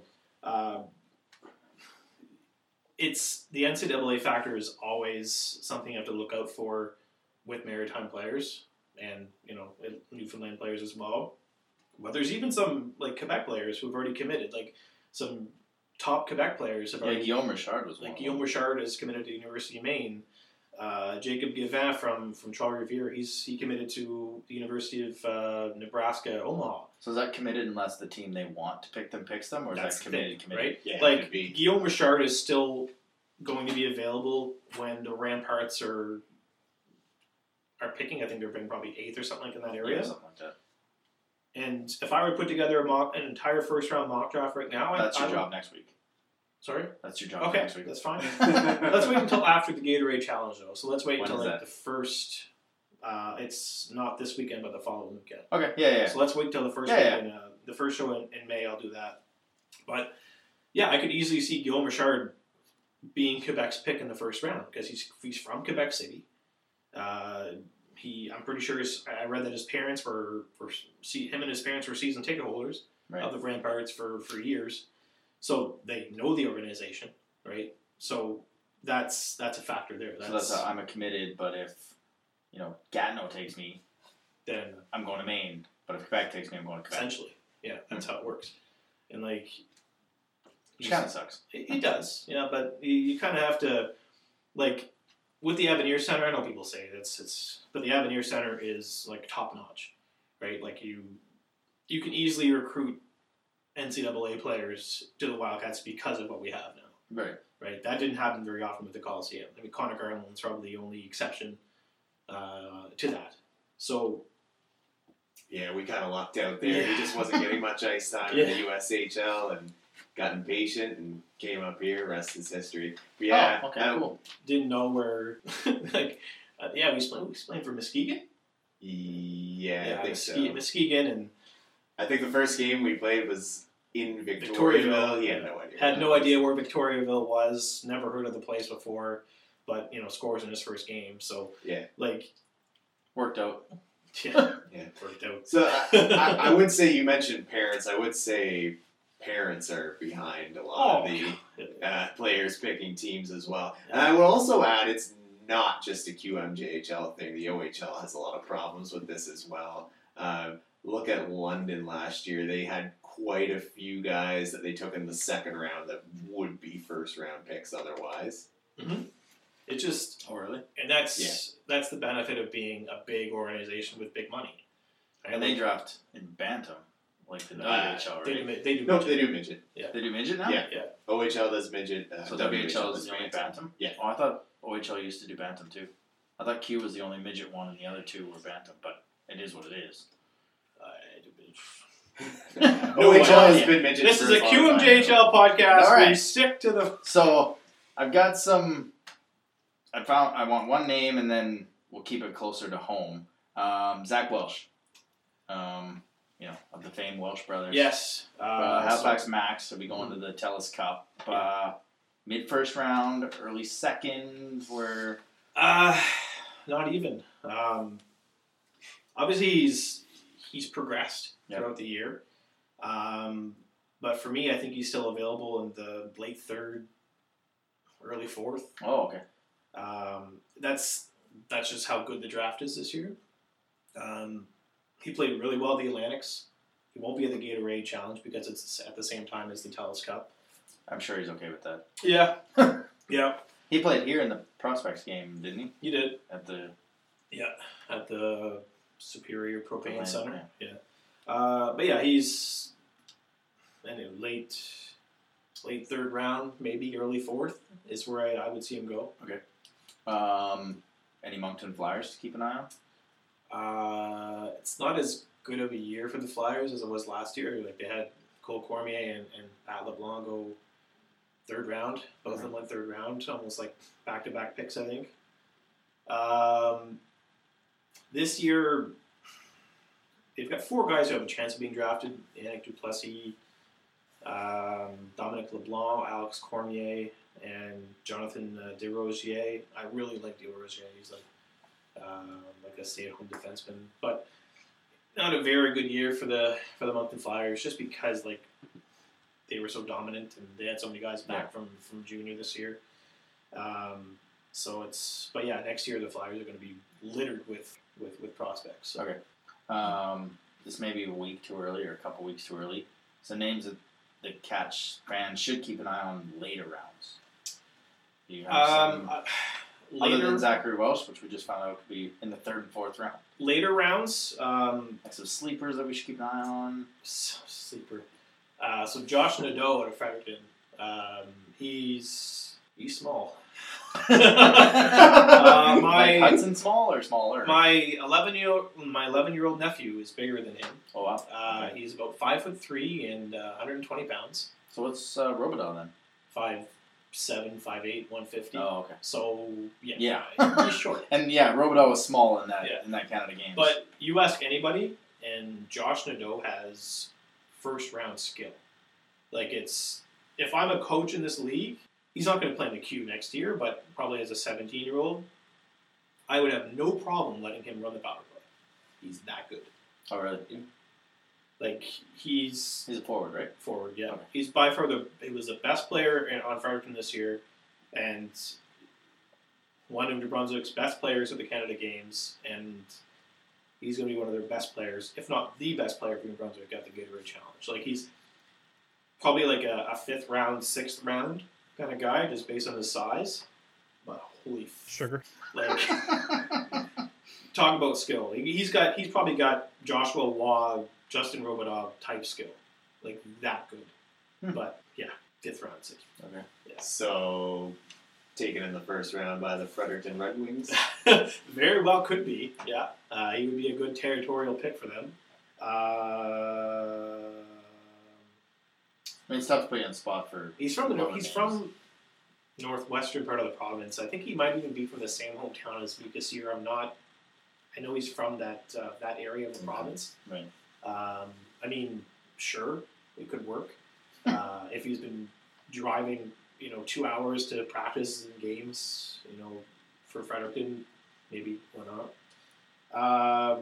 it's the NCAA factor is always something you have to look out for with maritime players and Newfoundland players as well. But there's even some like Quebec players who've already committed. Like some top Quebec players have already. Guillaume Richard was one. Like Guillaume Richard is committed to the University of Maine. Jacob Gavin from Trois-Rivières, he committed to the University of Nebraska Omaha. So is that committed unless the team they want to pick them picks them, or is That's that the committed? thing, Committed. right? yeah, it Like could be. Guillaume Richard is still going to be available when the Ramparts are picking. I think they're picking probably 8th or something like in that area. Yeah, something like that. And if I were to put together an entire first round mock draft right now, That's your I would- job next week. Sorry. That's your job Okay, next week. that's fine. Let's wait until after the Gatorade Challenge, though. So let's wait When until is like that? the first. It's not this weekend, but the following weekend. Okay. Yeah. So let's wait till the first Yeah, weekend, the first show in May. I'll do that. But yeah, I could easily see Guillaume Richard being Quebec's pick in the first round because he's from Quebec City. I'm pretty sure I read that his parents him and his parents were season ticket holders Right. of the Ramparts for years, so they know the organization, right? So that's a factor there. I'm a committed, but if Gatineau takes me, then I'm going to Maine. But if Quebec takes me, I'm going to Quebec. essentially, yeah, that's how it works. And like, Which kind of sucks. it does, yeah. But you kind of have to, like, with the Avenir Center. I know people say but the Avenir Center is like top notch, right? Like you can easily recruit NCAA players to the Wildcats because of what we have now. Right. Right, that didn't happen very often with the Coliseum. I mean, Connor Garland's probably the only exception to that. So, Yeah, we kind of lucked out there. Yeah. He just wasn't getting much ice time in the USHL and got impatient and came up here. Rest is history. But yeah, Oh, okay. Cool. didn't know where, like, we was playing for Muskegon. Yeah, I think so. Muskegon, and I think the first game we played was in Victoriaville. Victoriaville. He had no idea. had no idea where Victoriaville was. Never heard of the place before, but scores in his first game. So Yeah. like, Worked out. yeah, Yeah. worked out. So I would say you mentioned parents. I would say parents are behind a lot of the players picking teams as well. And I would also add it's not just a QMJHL thing. The OHL has a lot of problems with this as well. Look at London last year. They had quite a few guys that they took in the second round that would be first round picks otherwise. It just, Oh, really? and that's the benefit of being a big organization with big money. And they draft in Bantam, like the WHL, right? They do. No, they do midget. They do midget now? Yeah. OHL does midget. So WHL is the only Bantam? Yeah. Oh, I thought OHL used to do Bantam too. I thought Q was the only midget one and the other two were Bantam, but it is what it is. OHL has been midget. This for is a as long as I know. QMJHL podcast. All right. We stick to the. So I've got some. I want one name and then we'll keep it closer to home. Zach Welsh, of the famed Welsh brothers. Yes. Halifax Max will be going to the TELUS Cup. Mid first round, early second, where Not even. Obviously, he's progressed throughout the year. But for me, I think he's still available in the late third, early fourth. Oh, okay. That's just how good the draft is this year. He played really well at the Atlantics. He won't be at the Gatorade Challenge because it's at the same time as the TELUS Cup. I'm sure he's okay with that. Yeah. Yeah. He played here in the Prospects game, didn't he? He did. At the Superior Propane Center. Yeah. But yeah, he's late third round, maybe early fourth is where I would see him go. Okay. Any Moncton Flyers to keep an eye on? It's not as good of a year for the Flyers as it was last year. Like they had Cole Cormier and Pat LeBlanc go third round. Both of them went third round, almost like back-to-back picks, I think. This year, they've got 4 guys who have a chance of being drafted. Yannick Duplessis, Dominic LeBlanc, Alex Cormier, and Jonathan Desrosiers. I really like Desrosiers. He's like a stay-at-home defenseman. But not a very good year for the Moncton Flyers, just because they were so dominant and they had so many guys back from junior this year. But next year the Flyers are going to be littered with prospects. So. Okay. This may be a week too early or a couple weeks too early. So names that the Catch fans should keep an eye on later rounds. Do you have some, other than Zachary Welsh, which we just found out could be in the 3rd and 4th round. Later rounds. Like some sleepers that we should keep an eye on. Sleeper. So Josh Nadeau out of Fredericton. He's small. Like Hudson small or smaller? My 11-year-old nephew is bigger than him. Oh wow! He's about 5'3" and 120 pounds. So what's Robidoux then? 5'7", 5'8", 150. Oh okay. So yeah, he's short. And Robidoux was small in that Canada game. But you ask anybody, and Josh Nadeau has first round skill. If I'm a coach in this league, he's not going to play in the Q next year, but probably as a 17-year-old, I would have no problem letting him run the power play. He's that good. Oh really? He's a forward, right? Forward, yeah. Okay. He's by far he was the best player on Fredericton this year, and one of New Brunswick's best players at the Canada Games, and he's going to be one of their best players, if not the best player for New Brunswick at the Gatorade Challenge. He's probably a 5th round, 6th round kind of guy, just based on his size. But holy sugar! Talk about skill. He's probably got Joshua Waugh, Justin Robidoux type skill, that good. But yeah, 5th round, 6th. Okay. Yeah. So taken in the 1st round by the Fredericton Red Wings. Very well could be. Yeah, he would be a good territorial pick for them. It's tough to put you on the spot for. He's from northwestern part of the province. I think he might even be from the same hometown as Lucas here. I know he's from that area of the province. Right. Sure, it could work. If he's been driving, 2 hours to practice in games, for Fredericton, maybe why not?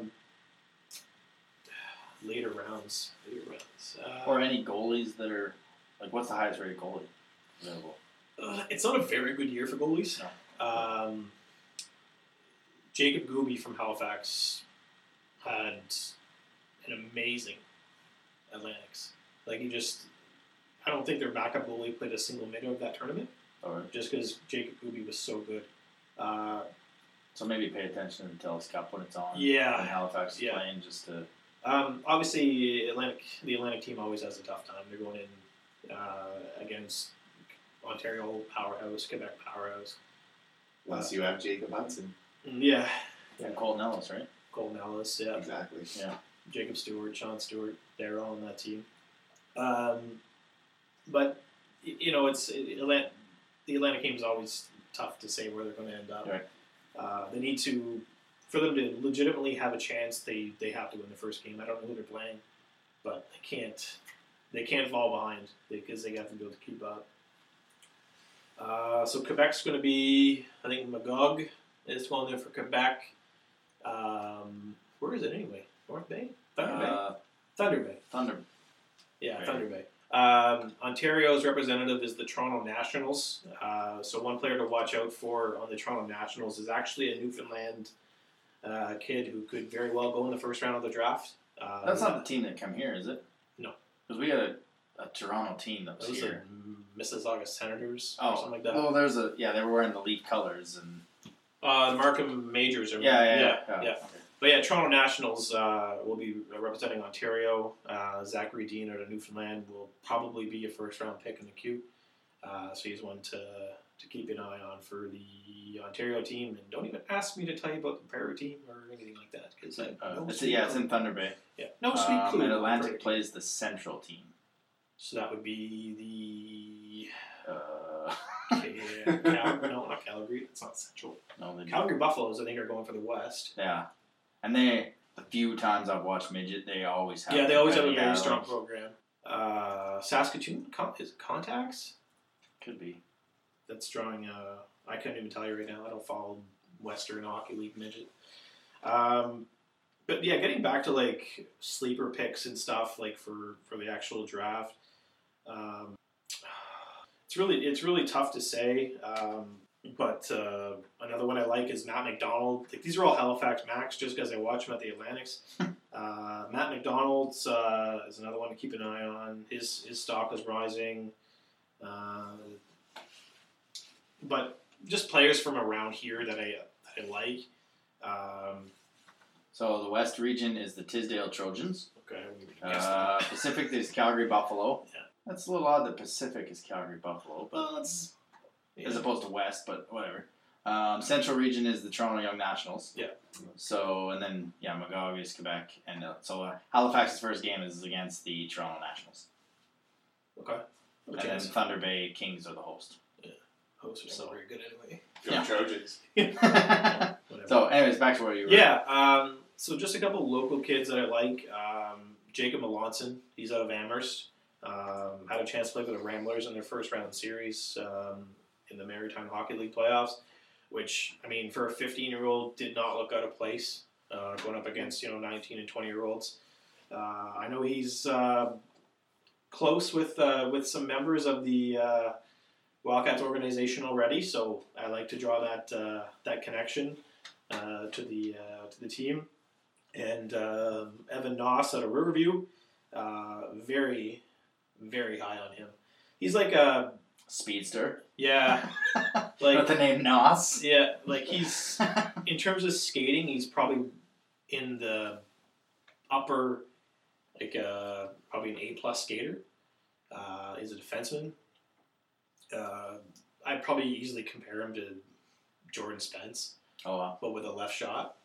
Later rounds. Or any goalies that are what's the highest rated goalie available? It's not a very good year for goalies. No. Jacob Gooby from Halifax had an amazing Atlantics. I don't think their backup goalie played a single minute of that tournament. Right. Just because Jacob Gooby was so good. So maybe pay attention to the TELUS Cup when it's on. Yeah. When Halifax is playing, just to. Obviously, the Atlantic team always has a tough time. They're going in against Ontario powerhouse, Quebec powerhouse. Unless you have Jacob Hudson. Yeah. And Colton Ellis, right? Colton Ellis, yeah. Exactly. Yeah. Jacob Stewart, Sean Stewart, they're all on that team. But the Atlantic game is always tough to say where they're going to end up. Right. They need to for them to legitimately have a chance, they have to win the first game. I don't know who they're playing, but they can't fall behind because they have to be able to keep up. So Quebec's going to be, I think Magog is going there for Quebec. Where is it anyway? North Bay? Thunder Bay? Thunder Bay. Yeah, Right. Thunder Bay. Ontario's representative is the Toronto Nationals. So one player to watch out for on the Toronto Nationals is actually a Newfoundland kid who could very well go in the first round of the draft. That's not the team that come here, is it? No. Because we had a Toronto team that was Those here. are Mississauga Senators or something like that. Oh, they were wearing the Leaf colors and. The Markham Majors. Yeah. Okay. But yeah, Toronto Nationals will be representing Ontario. Zachary Dean out of Newfoundland will probably be a first-round pick in the queue. So he's one to keep an eye on for the Ontario team. And don't even ask me to tell you about the Prairie team or anything like that. Cause It's in Thunder Bay. Yeah, no sweet clue. And about Atlantic Prairie. plays the Central team. So that would be Uh, no, not Calgary. That's not Central. no, they Calgary Buffaloes, I think, are going for the West. Yeah, and the few times I've watched midget, they always have. Yeah, they always have a very like, strong program. Saskatoon, is it Contacts? Could be. That's drawing. I couldn't even tell you right now. I don't follow Western Hockey League midget. But yeah, getting back to like sleeper picks and stuff like for the actual draft. It's really tough to say. But another one I like is Matt McDonald. Like, these are all Halifax Max just because I watch him at the Atlantics. Matt McDonald's is another one to keep an eye on. His stock is rising. But just players from around here that I like. So the West region is the Tisdale Trojans. Okay, I guess that. Pacific is Calgary Buffalo. Yeah. That's a little odd that Pacific is Calgary Buffalo, but Well, it's as opposed to West, but whatever. Central region is the Toronto Young Nationals. Yeah. So, and then, Magog is Quebec. And Halifax's first game is against the Toronto Nationals. Okay. And then Thunder Bay Kings are the host. Hosts are so very good anyway. Go Yeah. Trojans. Whatever. So, anyways, back to where you were. Yeah. So just a couple local kids that I like. Jacob Melanson, he's out of Amherst. Had a chance to play for the Ramblers in their first round series in the Maritime Hockey League playoffs, which, I mean, for a 15-year-old did not look out of place going up against 19 and 20-year-olds. I know he's close with some members of the Wildcats organization already, so I like to draw that connection to the team. And Evan Noss out of Riverview, very, very high on him. He's like a Speedster. yeah, With like the name Nos. yeah, like he's in terms of skating, he's probably in the upper, like probably an A+ skater. He's a defenseman. I'd probably easily compare him to Jordan Spence, Oh, wow. but with a left shot.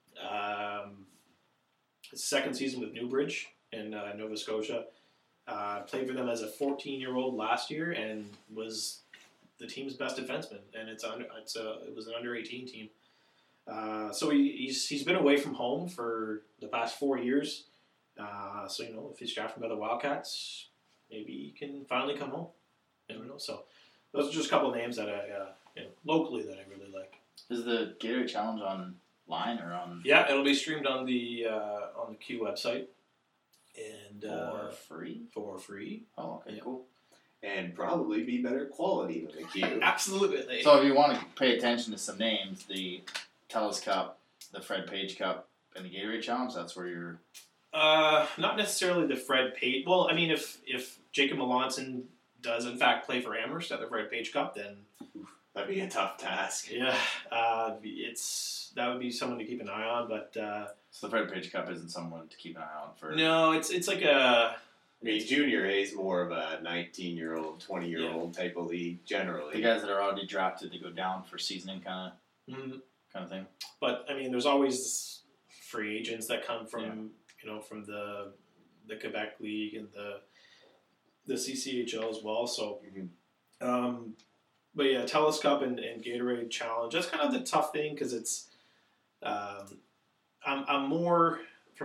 His second season with Newbridge in Nova Scotia. Played for them as a 14-year-old last year and was the team's best defenseman. And it was an under-18 team. So he's been away from home for the past 4 years. So if he's drafted by the Wildcats, maybe he can finally come home. Never know. So those are just a couple of names that I locally that I really like. Is the Gatorade Challenge online or on Yeah, it'll be streamed on the Q website and for free? For free. Oh, okay, Yeah. cool. And probably be better quality than the Q. Absolutely. So if you want to pay attention to some names, the Telus Cup, the Fred Page Cup, and the Gatorade Challenge, that's where you're... Not necessarily the Fred Page. Well, I mean, if Jacob Melanson does in fact play for Amherst at the Fred Page Cup, then That'd be a tough task. yeah, that would be someone to keep an eye on. But So the Fred Page Cup isn't someone to keep an eye on for... no, it's like a I mean, Junior A is more of a 19-year-old, 20-year-old type of league, The generally. guys that are already drafted to go down for seasoning kind of thing. But I mean, there's always free agents that come from from the Quebec League and the CCHL as well. So, but yeah, Telus Cup and Gatorade Challenge. That's kind of the tough thing because it's I'm more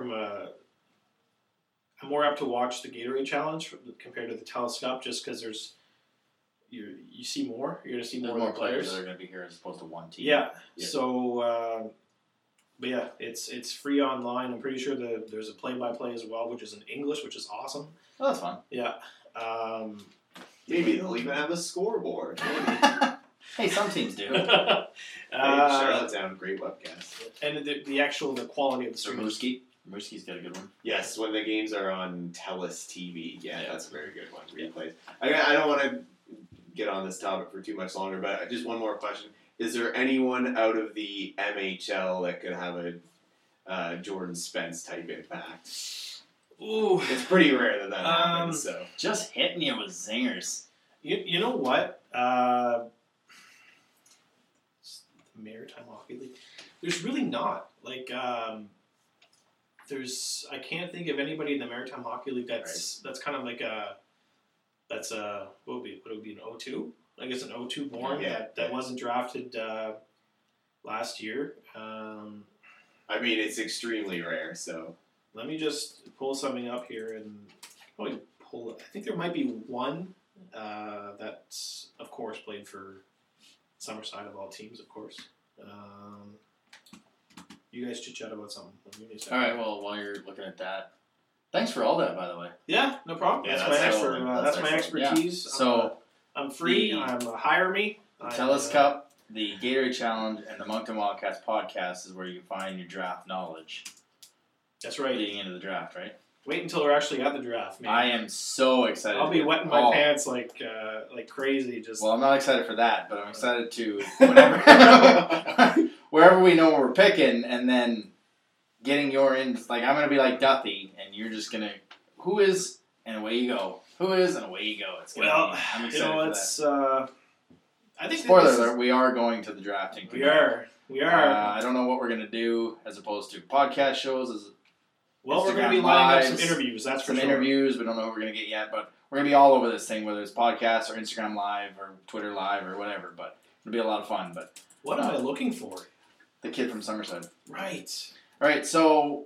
I'm more apt to watch the Gatorade Challenge compared to the Telus Cup, just because you see more. You're gonna see There's more, more of the players players. that are going to be here as opposed to one team. Yeah. Yeah. So, but yeah, it's free online. I'm pretty sure there's a play-by-play as well, which is in English, which is awesome. Oh, that's fun. Yeah. Maybe they'll even have a scoreboard. Hey, some teams do. Charlottetown, great webcast. And the quality of the So stream. Mooskie's got a good one. Yes, when the games are on Telus TV. Yeah, that's a very good one. Yeah. Replays. I don't want to get on this topic for too much longer, but just one more question. Is there anyone out of the MHL that could have a Jordan Spence type impact? Ooh. It's pretty rare that happens, so. Just hitting you with zingers. You know what? Maritime Hockey League. There's really not. Like, I can't think of anybody in the Maritime Hockey League that's kind of like what would it be an O2? I guess an O2 born that wasn't drafted last year. I mean, it's extremely rare, so. Let me just pull something up here and probably pull. I think there might be one that's, of course, played for Summerside of all teams, of course. You guys chit chat about something. All right. Well, while you're looking at that, thanks for all that, by the way. Yeah, no problem. Yeah, that's my excellent. expertise. Yeah. So I'm free. hire me. the Telus Cup, the Gatorade Challenge, and the Moncton Wildcats podcast is where you find your draft knowledge. That's right. Leading into the draft, right? Wait until we're actually at the draft, man. I am so excited. I'll be wetting my pants like crazy. Just well, I'm not excited for that, but I'm excited to wherever we know we're picking, and then getting your in. Like I'm gonna be like Duthie, and you're just gonna who is, and away you go. Who is, and away you go. It's gonna be, I'm excited for that. I think spoiler alert: we are going to the drafting. We are. I don't know what we're gonna do as opposed to podcast shows. Well, we're going to be Instagram lining up Lives, some interviews, that's for some sure. interviews. We don't know who we're going to get yet, but we're going to be all over this thing, whether it's podcasts or Instagram Live or Twitter Live or whatever. But it'll be a lot of fun. But what am I looking for? The kid from Summerside. Right. All right, so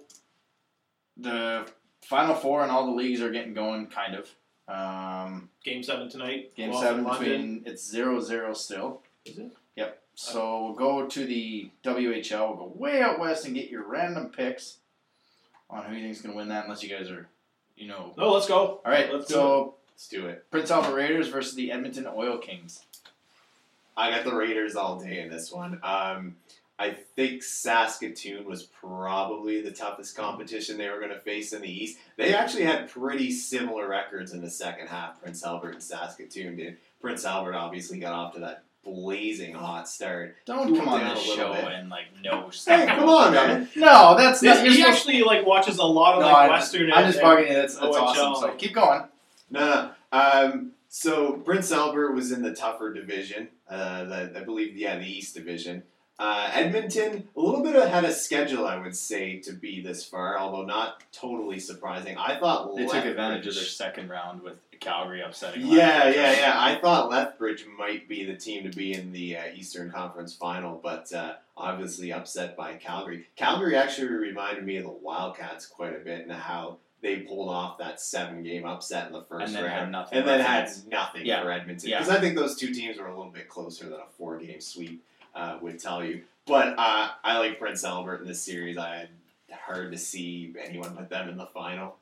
the Final Four and all the leagues are getting going, kind of. Game 7 tonight. Game Off 7 in London. between, it's 0-0 still. Is it? Yep. So we'll go to the WHL. We'll go way out west and get your random picks on who you think is going to win that, unless you guys are, No, let's go. All right, let's do it. Prince Albert Raiders versus the Edmonton Oil Kings. I got the Raiders all day in this one. I think Saskatoon was probably the toughest competition they were going to face in the East. They actually had pretty similar records in the second half, Prince Albert and Saskatoon did. Prince Albert obviously got off to that blazing hot start. Don't come on down this a little show bit. and no. Hey, come on, man. No, that's not. He actually watches a lot of Western. I'm just bugging you. That's OHL. awesome. So keep going. No. So Prince Albert was in the tougher division. I believe, the East Division. Edmonton, a little bit ahead of schedule, I would say, to be this far, although not totally surprising. I thought They took advantage of their second round with Calgary upsetting. Yeah. I thought Lethbridge might be the team to be in the Eastern Conference Final, but obviously upset by Calgary. Calgary actually reminded me of the Wildcats quite a bit and how they pulled off that 7-game upset in the first and then round. Had nothing and then had nothing for Edmonton. Yeah. Because I think those two teams were a little bit closer than a 4-game sweep would tell you. But I like Prince Albert in this series. I had hard to see anyone but them in the final.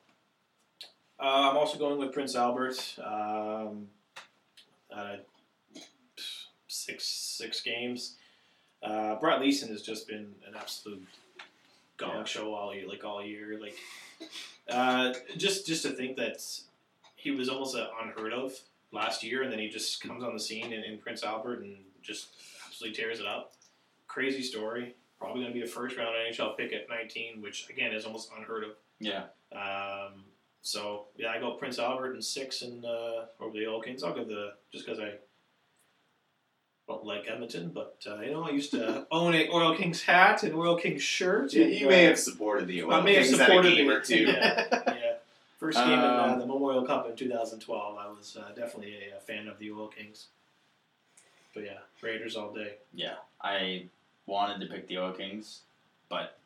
I'm also going with Prince Albert. Six games. Brett Leeson has just been an absolute gong show all year. Just to think that he was almost unheard of last year, and then he just comes on the scene in Prince Albert and just absolutely tears it up. Crazy story. Probably going to be a first-round NHL pick at 19, which, again, is almost unheard of. Yeah. So, yeah, I go Prince Albert and 6 and over the Oil Kings. I'll go just because I don't like Edmonton, but, I used to own an Oil Kings hat and Oil Kings shirt. You may have supported the Oil Kings at a game or two. Yeah. First game in the Memorial Cup in 2012, I was definitely a fan of the Oil Kings. But, yeah, Raiders all day. Yeah. I wanted to pick the Oil Kings, but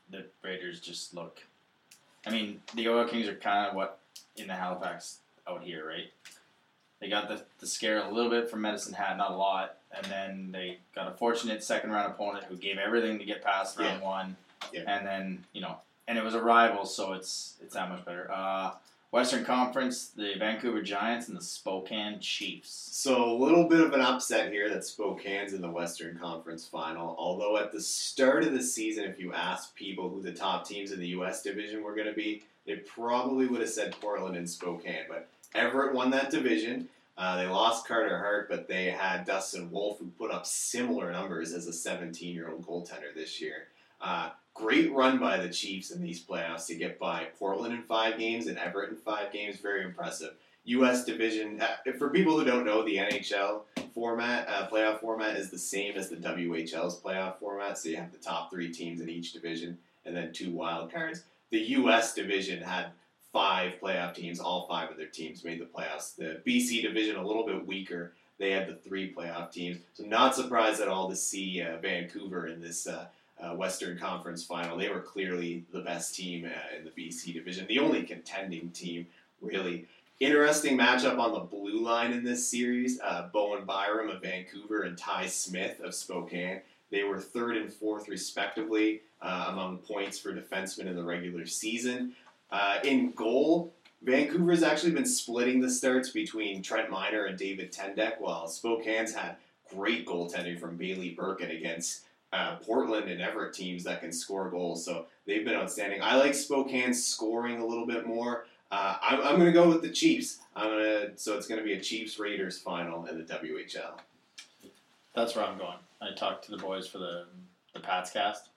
the Raiders just look. I mean, the Oil Kings are kind of what in the Halifax out here, right? They got the scare a little bit from Medicine Hat, not a lot, and then they got a fortunate second round opponent who gave everything to get past round one, and then and it was a rival, so it's that much better. Western Conference, the Vancouver Giants and the Spokane Chiefs. So a little bit of an upset here that Spokane's in the Western Conference final. Although at the start of the season, if you asked people who the top teams in the U.S. division were going to be, they probably would have said Portland and Spokane. But Everett won that division. They lost Carter Hart, but they had Dustin Wolf, who put up similar numbers as a 17-year-old goaltender this year. Great run by the Chiefs in these playoffs to get by Portland in 5 games and Everett in 5 games. Very impressive. U.S. division, for people who don't know, the NHL format, playoff format is the same as the WHL's playoff format. So you have the top 3 teams in each division and then 2 wild cards. The U.S. division had 5 playoff teams. All 5 of their teams made the playoffs. The BC division, a little bit weaker. They had the 3 playoff teams. So not surprised at all to see Vancouver in this Western Conference final. They were clearly the best team in the BC division. The only contending team, really. Interesting matchup on the blue line in this series. Bowen Byram of Vancouver and Ty Smith of Spokane. They were 3rd and 4th respectively among points for defensemen in the regular season. In goal, Vancouver's actually been splitting the starts between Trent Miner and David Tendek, while Spokane's had great goaltending from Bailey Birkin against Portland and Everett teams that can score goals. So they've been outstanding. I like Spokane scoring a little bit more. I'm going to go with the Chiefs. So it's going to be a Chiefs-Raiders final in the WHL. That's where I'm going. I talked to the boys for the Pats cast,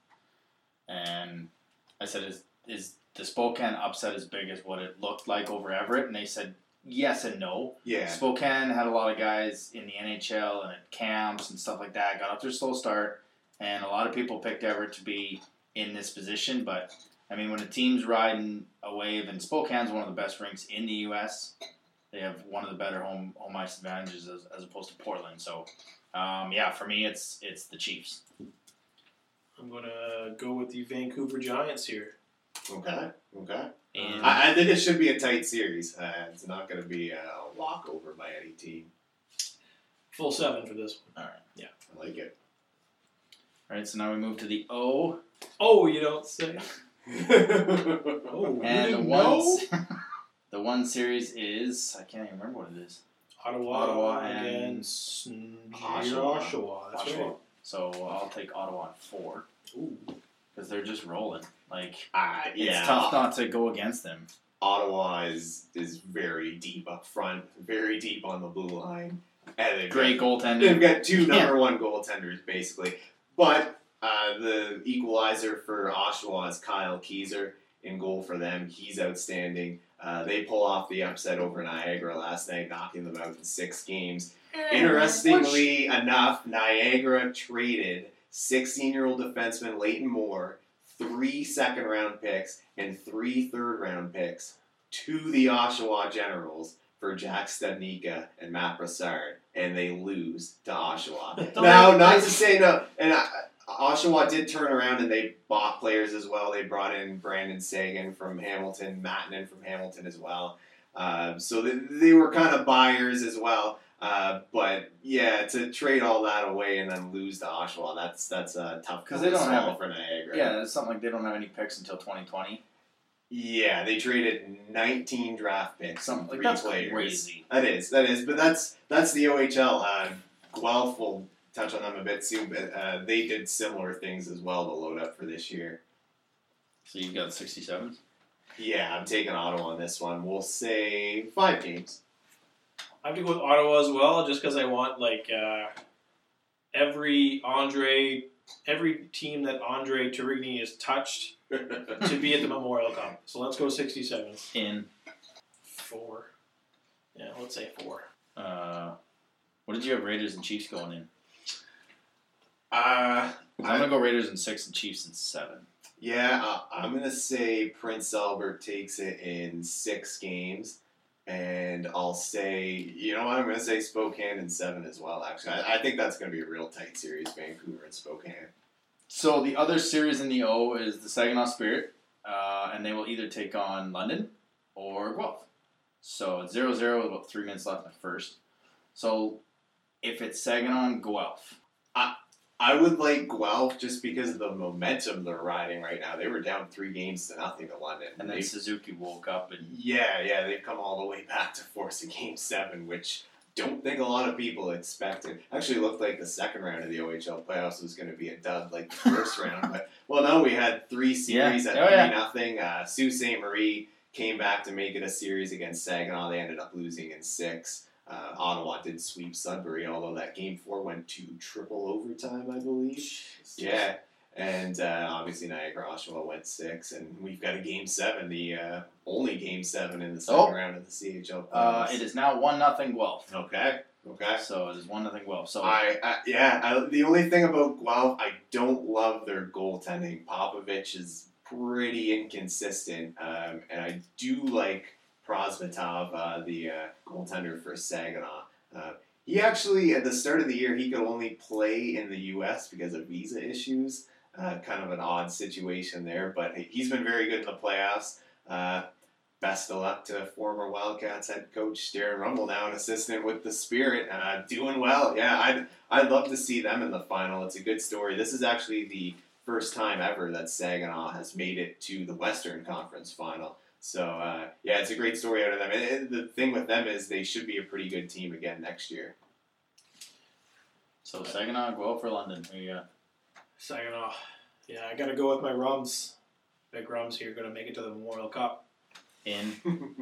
and I said, is the Spokane upset as big as what it looked like over Everett? And they said yes and no. Yeah. Spokane had a lot of guys in the NHL and at camps and stuff like that. Got off to a slow start, and a lot of people picked Everett to be in this position. But, I mean, when a team's riding a wave, and Spokane's one of the best rinks in the U.S., they have one of the better home ice advantages as opposed to Portland. So, for me, it's the Chiefs. I'm going to go with the Vancouver Giants here. Okay. And I think it should be a tight series. It's not going to be a walkover by any team. Full 7 for this one. all right. I like it. All right, so now we move to the O. Oh, you don't say. Oh, And you know? the one series is, I can't even remember what it is. Ottawa and against Oshawa. That's Oshawa. right. So I'll take Ottawa in 4 Ooh. because they're just rolling. Like, Yeah. it's tough not to go against them. Ottawa is very deep up front, very deep on the blue line. And they've Great got, goaltending. They've got 2 number 1 goaltenders, basically. But the equalizer for Oshawa is Kyle Keyser in goal for them. He's outstanding. They pull off the upset over Niagara last night, knocking them out in 6 games. Interestingly enough, Niagara traded 16-year-old defenseman Leighton Moore, 3 second-round picks, and 3 third-round picks to the Oshawa Generals for Jack Stebnica and Matt Brassard, and they lose to Oshawa. Now, not to say no, and Oshawa did turn around and they bought players as well. They brought in Brandon Sagan from Hamilton, Mattinen from Hamilton as well. So they were kind of buyers as well. But yeah, to trade all that away and then lose to Oshawa, that's a tough Because they don't have for Niagara. Yeah, it's something like they don't have any picks until 2020. Yeah, they traded 19 draft picks. Something like 3 that's players. crazy. That is. But that's the OHL. Guelph will touch on them a bit soon, but they did similar things as well to load up for this year. So you've got 67s? Yeah, I'm taking Ottawa on this one. We'll say 5 games. I have to go with Ottawa as well, just because I want every team that Andre Tourigny has touched to be at the Memorial Cup. So let's go 67. In. 4. Yeah, let's say 4. What did you have Raiders and Chiefs going in? I'm I'm going to go Raiders in 6 and Chiefs in 7. Yeah, I'm going to say Prince Albert takes it in 6 games. And I'll say, you know what, I'm going to say Spokane in 7 as well, actually. I think that's going to be a real tight series, Vancouver and Spokane. So the other series in the O is the Saginaw Spirit, and they will either take on London or Guelph. So it's 0-0 with about 3 minutes left in the first. So if it's Saginaw and Guelph, I would like Guelph just because of the momentum they're riding right now. They were down 3-0 to London. and then Suzuki woke up and Yeah, they've come all the way back to force a Game 7, which don't think a lot of people expected. Actually looked like the second round of the OHL playoffs was going to be a dud like the first round. But, well, no, we had 3 series at 3-0. Sault Ste. Marie came back to make it a series against Saginaw. They ended up losing in 6. Ottawa did sweep Sudbury, although that Game 4 went to triple overtime, I believe. Yeah, and obviously Niagara-Oshawa went 6, and we've got a Game 7, the only Game 7 in the second round of the CHL playoffs. it is now 1-0 Guelph. Okay. So it is 1-0 Guelph. So the only thing about Guelph, I don't love their goaltending. Popovich is pretty inconsistent, and I do like Prosvetov, the goaltender for Saginaw. He actually, at the start of the year, he could only play in the U.S. because of visa issues. Kind of an odd situation there, but he's been very good in the playoffs. Best of luck to former Wildcats head coach Darren Rumble, now an assistant with the Spirit, doing well. Yeah, I'd love to see them in the final. It's a good story. This is actually the first time ever that Saginaw has made it to the Western Conference final. So, it's a great story out of them. And the thing with them is they should be a pretty good team again next year. So Saginaw, Guelph for London. Who you got? Saginaw. Yeah, I got to go with my Rums. Big Rums here, going to make it to the Memorial Cup. In.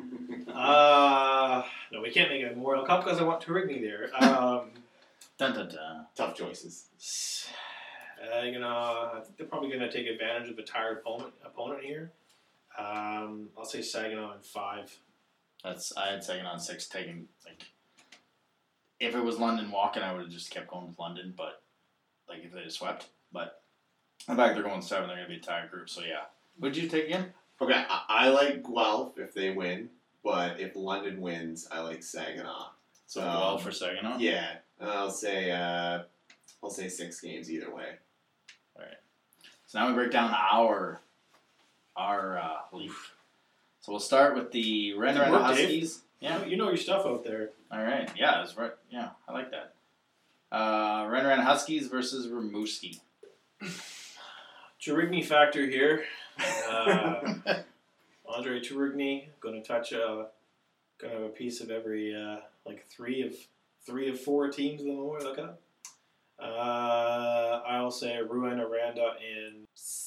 No, we can't make it a Memorial Cup because I want Tourigny there. Dun, dun, dun. Tough choices. I think they're probably going to take advantage of a tired opponent here. I'll say Saginaw in 5. I had Saginaw in 6, taking if it was London walking, I would have just kept going with London, but if they just swept. But in fact, they're going 7. They're going to be a tired group. So yeah, what did you take again? Okay, I like Guelph if they win, but if London wins, I like Saginaw. So Guelph for Saginaw. Yeah, I'll say 6 games either way. All right. So now we break down our leaf. So we'll start with the Ren Ren Huskies. Dave. Yeah, you know your stuff out there. All right. Yeah, that's right. Yeah, I like that. Ren Ren Huskies versus Rimouski. Tourigny factor here. Andre Tourigny going to touch going to have a piece of every 3 of 4 teams in the Memorial Cup. I'll say Ruan Aranda in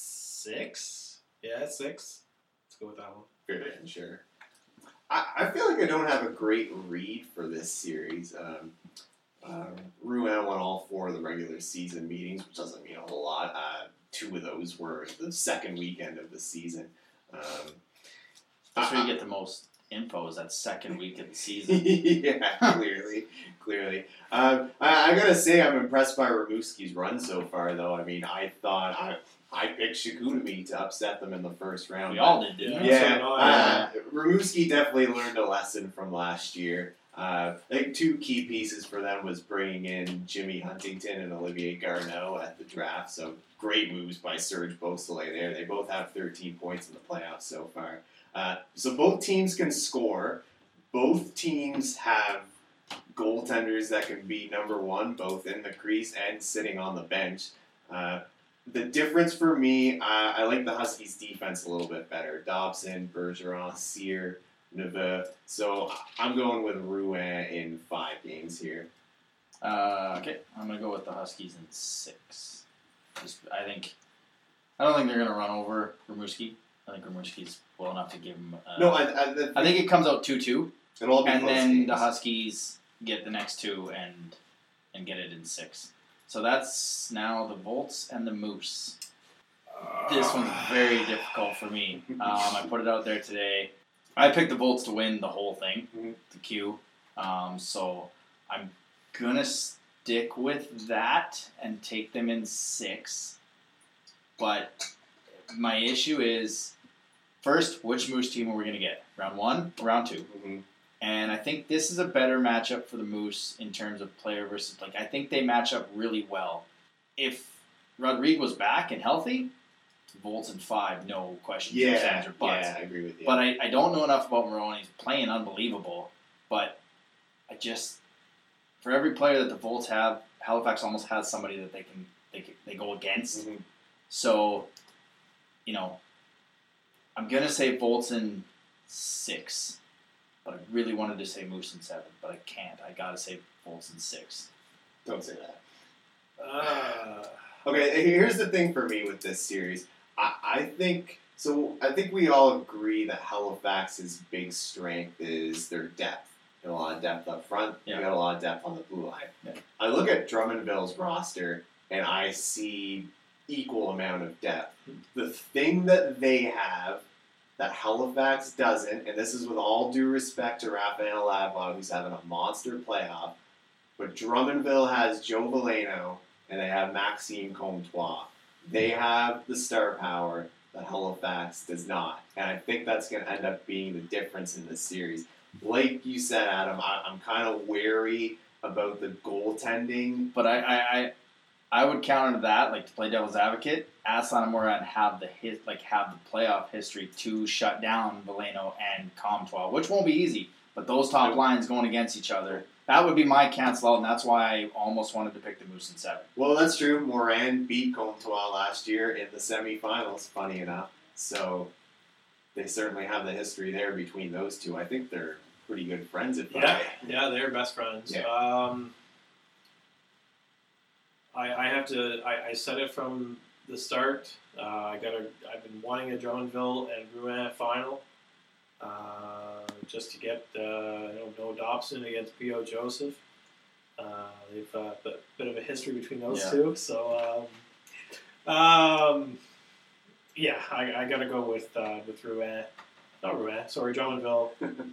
6. Yeah, 6. Let's go with that one. Fair and sure. I feel like I don't have a great read for this series. Rouen won all 4 of the regular season meetings, which doesn't mean a whole lot. 2 of those were the second weekend of the season. That's where you get the most info, is that second week of the season. Yeah, clearly. I gotta say, I'm impressed by Rimouski's run so far, though. I mean, I thought I picked Chicoutimi to upset them in the first round. We all did, didn't we? Yeah, Rimouski definitely learned a lesson from last year. I think 2 key pieces for them was bringing in Jimmy Huntington and Olivier Garneau at the draft. So great moves by Serge Beausoleil there. They both have 13 points in the playoffs so far. So both teams can score. Both teams have goaltenders that can be number 1, both in the crease and sitting on the bench. The difference for me, I like the Huskies' defense a little bit better. Dobson, Bergeron, Cyr, Neveu. So I'm going with Rouen in 5 games here. Okay, I'm going to go with the Huskies in 6. I don't think they're going to run over Rimouski. I think Rimouski's well enough to give them... I think it comes out 2-2. And then games. The Huskies get the next 2 and get it in 6. So that's now the Bolts and the Moose. This one's very difficult for me. I put it out there today. I picked the Bolts to win the whole thing, the Q. So I'm going to stick with that and take them in 6. But my issue is, first, which Moose team are we going to get? Round 1 or round 2? Mm-hmm. And I think this is a better matchup for the Moose in terms of player versus... I think they match up really well. If Rodrigue was back and healthy, Volts in 5, no questions, Yeah, concerns, or buts. I agree with you. But I don't know enough about Marone. He's playing unbelievable. But I just, for every player that the Volts have, Halifax almost has somebody that they go against. Mhm. So, I'm going to say Volts in 6. But I really wanted to say Moose in 7. But I can't. I got to say Volts in 6. Don't say that. Uh, Okay, here's the thing for me with this series. I think we all agree that Halifax's big strength is their depth. They got a lot of depth up front. Yeah. They got a lot of depth on the blue line. Yeah. I look at Drummondville's roster and I see equal amount of depth. The thing that they have that Halifax doesn't, and this is with all due respect to Raphael Lavoie, who's having a monster playoff, but Drummondville has Joe Valeno and they have Maxime Comtois. They have the star power that Halifax does not. And I think that's going to end up being the difference in this series. Like you said, Adam, I'm kind of wary about the goaltending. But I would counter that, like to play devil's advocate, Aslan and Moran have the playoff history to shut down Valeno and Comtois, which won't be easy. But those top lines going against each other, that would be my cancel out, and that's why I almost wanted to pick the Moose in 7. Well, that's true. Moran beat Comtois last year in the semifinals, funny enough. So they certainly have the history there between those two. I think they're pretty good friends. yeah, they're best friends. Yeah. I said it from the start. I've been wanting a Drummondville and Rouen final, just to get Noah Dobson against P.O. Joseph. They've a bit of a history between those two. So I gotta go with Rouen. Not Rouen. Sorry, Drummondville.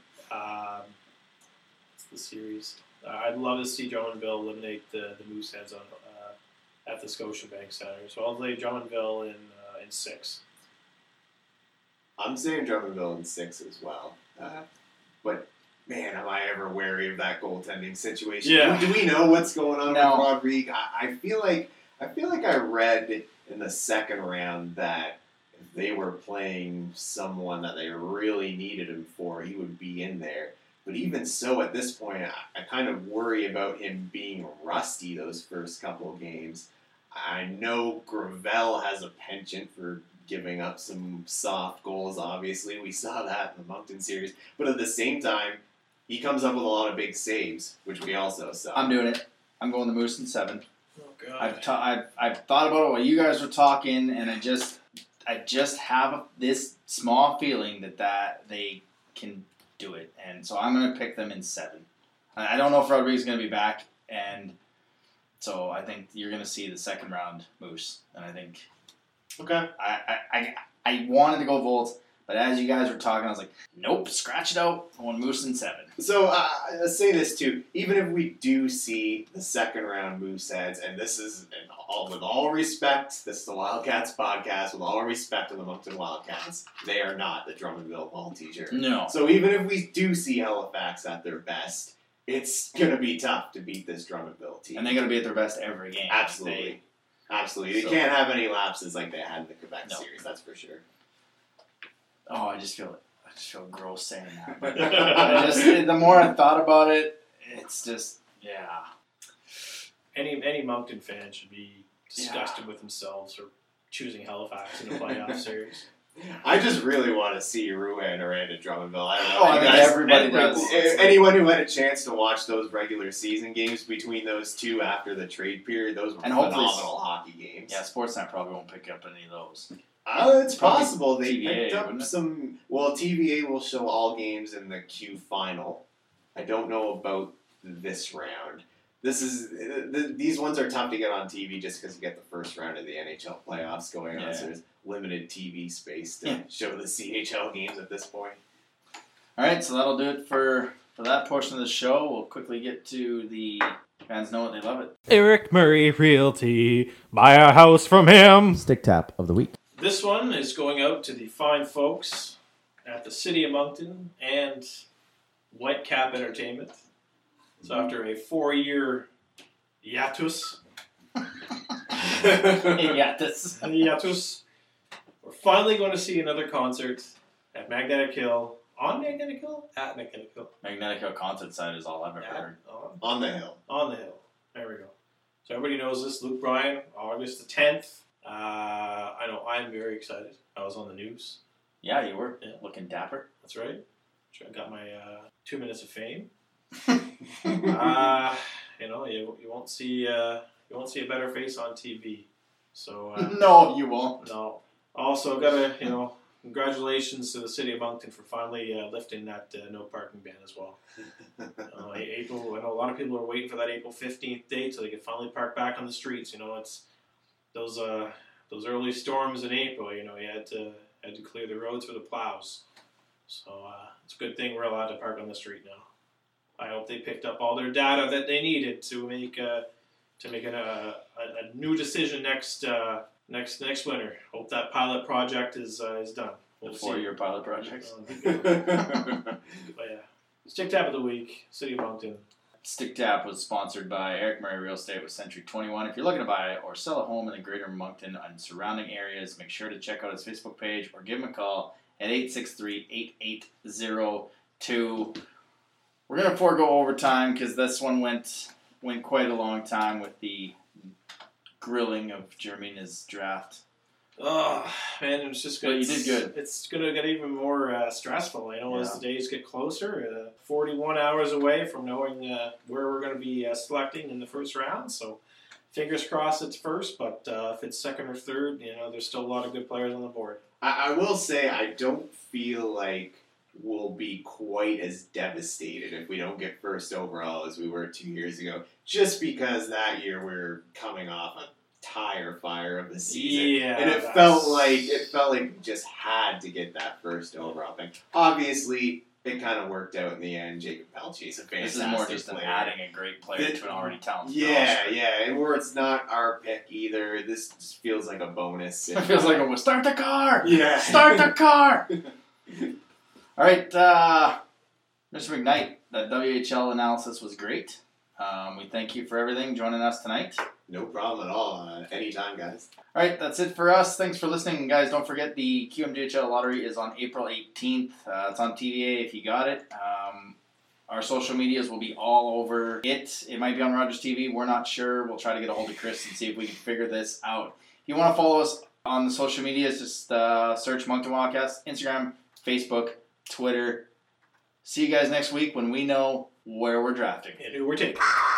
It's the series. I'd love to see Drummondville eliminate the Mooseheads on at the Scotiabank Center. So I'll lay Drummondville in 6. I'm saying Drummondville in 6 as well. But man, am I ever wary of that goaltending situation? Yeah. Do we know what's going on No. with Rodrigue? I feel like I read in the second round that if they were playing someone that they really needed him for, he would be in there. But even so, at this point, I kind of worry about him being rusty those first couple of games. I know Gravel has a penchant for giving up some soft goals, obviously. We saw that in the Moncton series. But at the same time, he comes up with a lot of big saves, which we also saw. I'm doing it. I'm going the Moose in 7. Oh God. I've thought about it while you guys were talking, and I just have this small feeling that they can do it, and so I'm going to pick them in 7. I don't know if Rodrigue's going to be back, and so I think you're going to see the second round Moose, and I think Okay. I wanted to go Volts, but as you guys were talking, I was like, nope, scratch it out. I want Moose in 7. So, let's say this too. Even if we do see the second round Mooseheads, and this is, with all respect, this is the Wildcats podcast, with all respect to the Moncton Wildcats, they are not the Drummondville ball teacher. No. So even if we do see Halifax at their best, it's going to be tough to beat this Drummondville team. And they're going to be at their best every game. Absolutely. Absolutely. They So- can't have any lapses like they had in the Quebec No. series, that's for sure. I just feel gross saying that. But the more I thought about it, it's just, yeah. Any Moncton fan should be disgusted with themselves for choosing Halifax in a playoff series. I just really want to see Rouen or Anna Drummondville. I don't know. I think everybody does. Anyone who had a chance to watch those regular season games between those two after the trade period, those were And hopefully- phenomenal hockey games. Yeah, Sportsnet probably won't pick up any of those. It's possible. They TVA, picked up wouldn't it? some... Well, TVA will show all games in the Q final. I don't know about this round. These ones are tough to get on TV just because you get the first round of the NHL playoffs going on, Yeah. so there's limited TV space to show the CHL games at this point. All right, so that'll do it for that portion of the show. We'll quickly get to the fans know it, they love it. Eric Murray Realty. Buy a house from him. Stick tap of the week. This one is going out to the fine folks at the City of Moncton and Whitecap Entertainment. So after a 4-year hiatus, Yeah, this. Hiatus. We're finally going to see another concert at Magnetic Hill. On Magnetic Hill? At Magnetic Hill. Magnetic Hill concert site is all I've ever heard. On the hill. On the hill. There we go. So everybody knows this. Luke Bryan, August the 10th. I know I'm very excited. I was on the news. Yeah, you were Yeah. looking dapper. That's right. I got my 2 minutes of fame. You won't see a better face on TV. So No, you won't. no. Also, got congratulations to the city of Moncton for finally lifting that no parking ban as well. April. I know a lot of people are waiting for that April 15th date so they can finally park back on the streets. It's those early storms in April. You had to clear the roads for the plows. So it's a good thing we're allowed to park on the street now. I hope they picked up all their data that they needed to make a new decision next winter. Hope that pilot project is done. We'll The see. 4-year pilot project. But yeah, Stick Tap of the Week, City of Moncton. Stick Tap was sponsored by Eric Murray Real Estate with Century 21. If you're looking to buy or sell a home in the greater Moncton and surrounding areas, make sure to check out his Facebook page or give him a call at 863-8802. We're going to forego overtime because this one went quite a long time with the grilling of Jermina's draft. Oh man, it's just But gonna. you did good. It's gonna get even more stressful. As Yeah. the days get closer. 41 hours away from knowing where we're gonna be selecting in the first round. So, fingers crossed it's first. But if it's second or third, there's still a lot of good players on the board. I will say I don't feel like we'll be quite as devastated if we don't get first overall as we were 2 years ago. Just because that year we're coming off a tire fire of the season, Yeah, and it felt like we just had to get that first overall thing. Obviously, it kind of worked out in the end. Jacob Pelche's a fantastic This is more just player. adding a great player to an already talented Yeah, roster. yeah, and where it's not our pick either. This just feels like a bonus. It feels like a start the car! Yeah. Start the car! All right, Mr. McKnight, that WHL analysis was great. We thank you for everything, joining us tonight. No problem at all. Anytime, guys. All right, that's it for us. Thanks for listening, guys. Don't forget the QMJHL lottery is on April 18th. It's on TVA if you got it. Our social medias will be all over it. It might be on Rogers TV. We're not sure. We'll try to get a hold of Chris and see if we can figure this out. If you want to follow us on the social medias, just search Moncton Wildcats, Instagram, Facebook, Twitter. See you guys next week when we know where we're drafting. And who we're taking.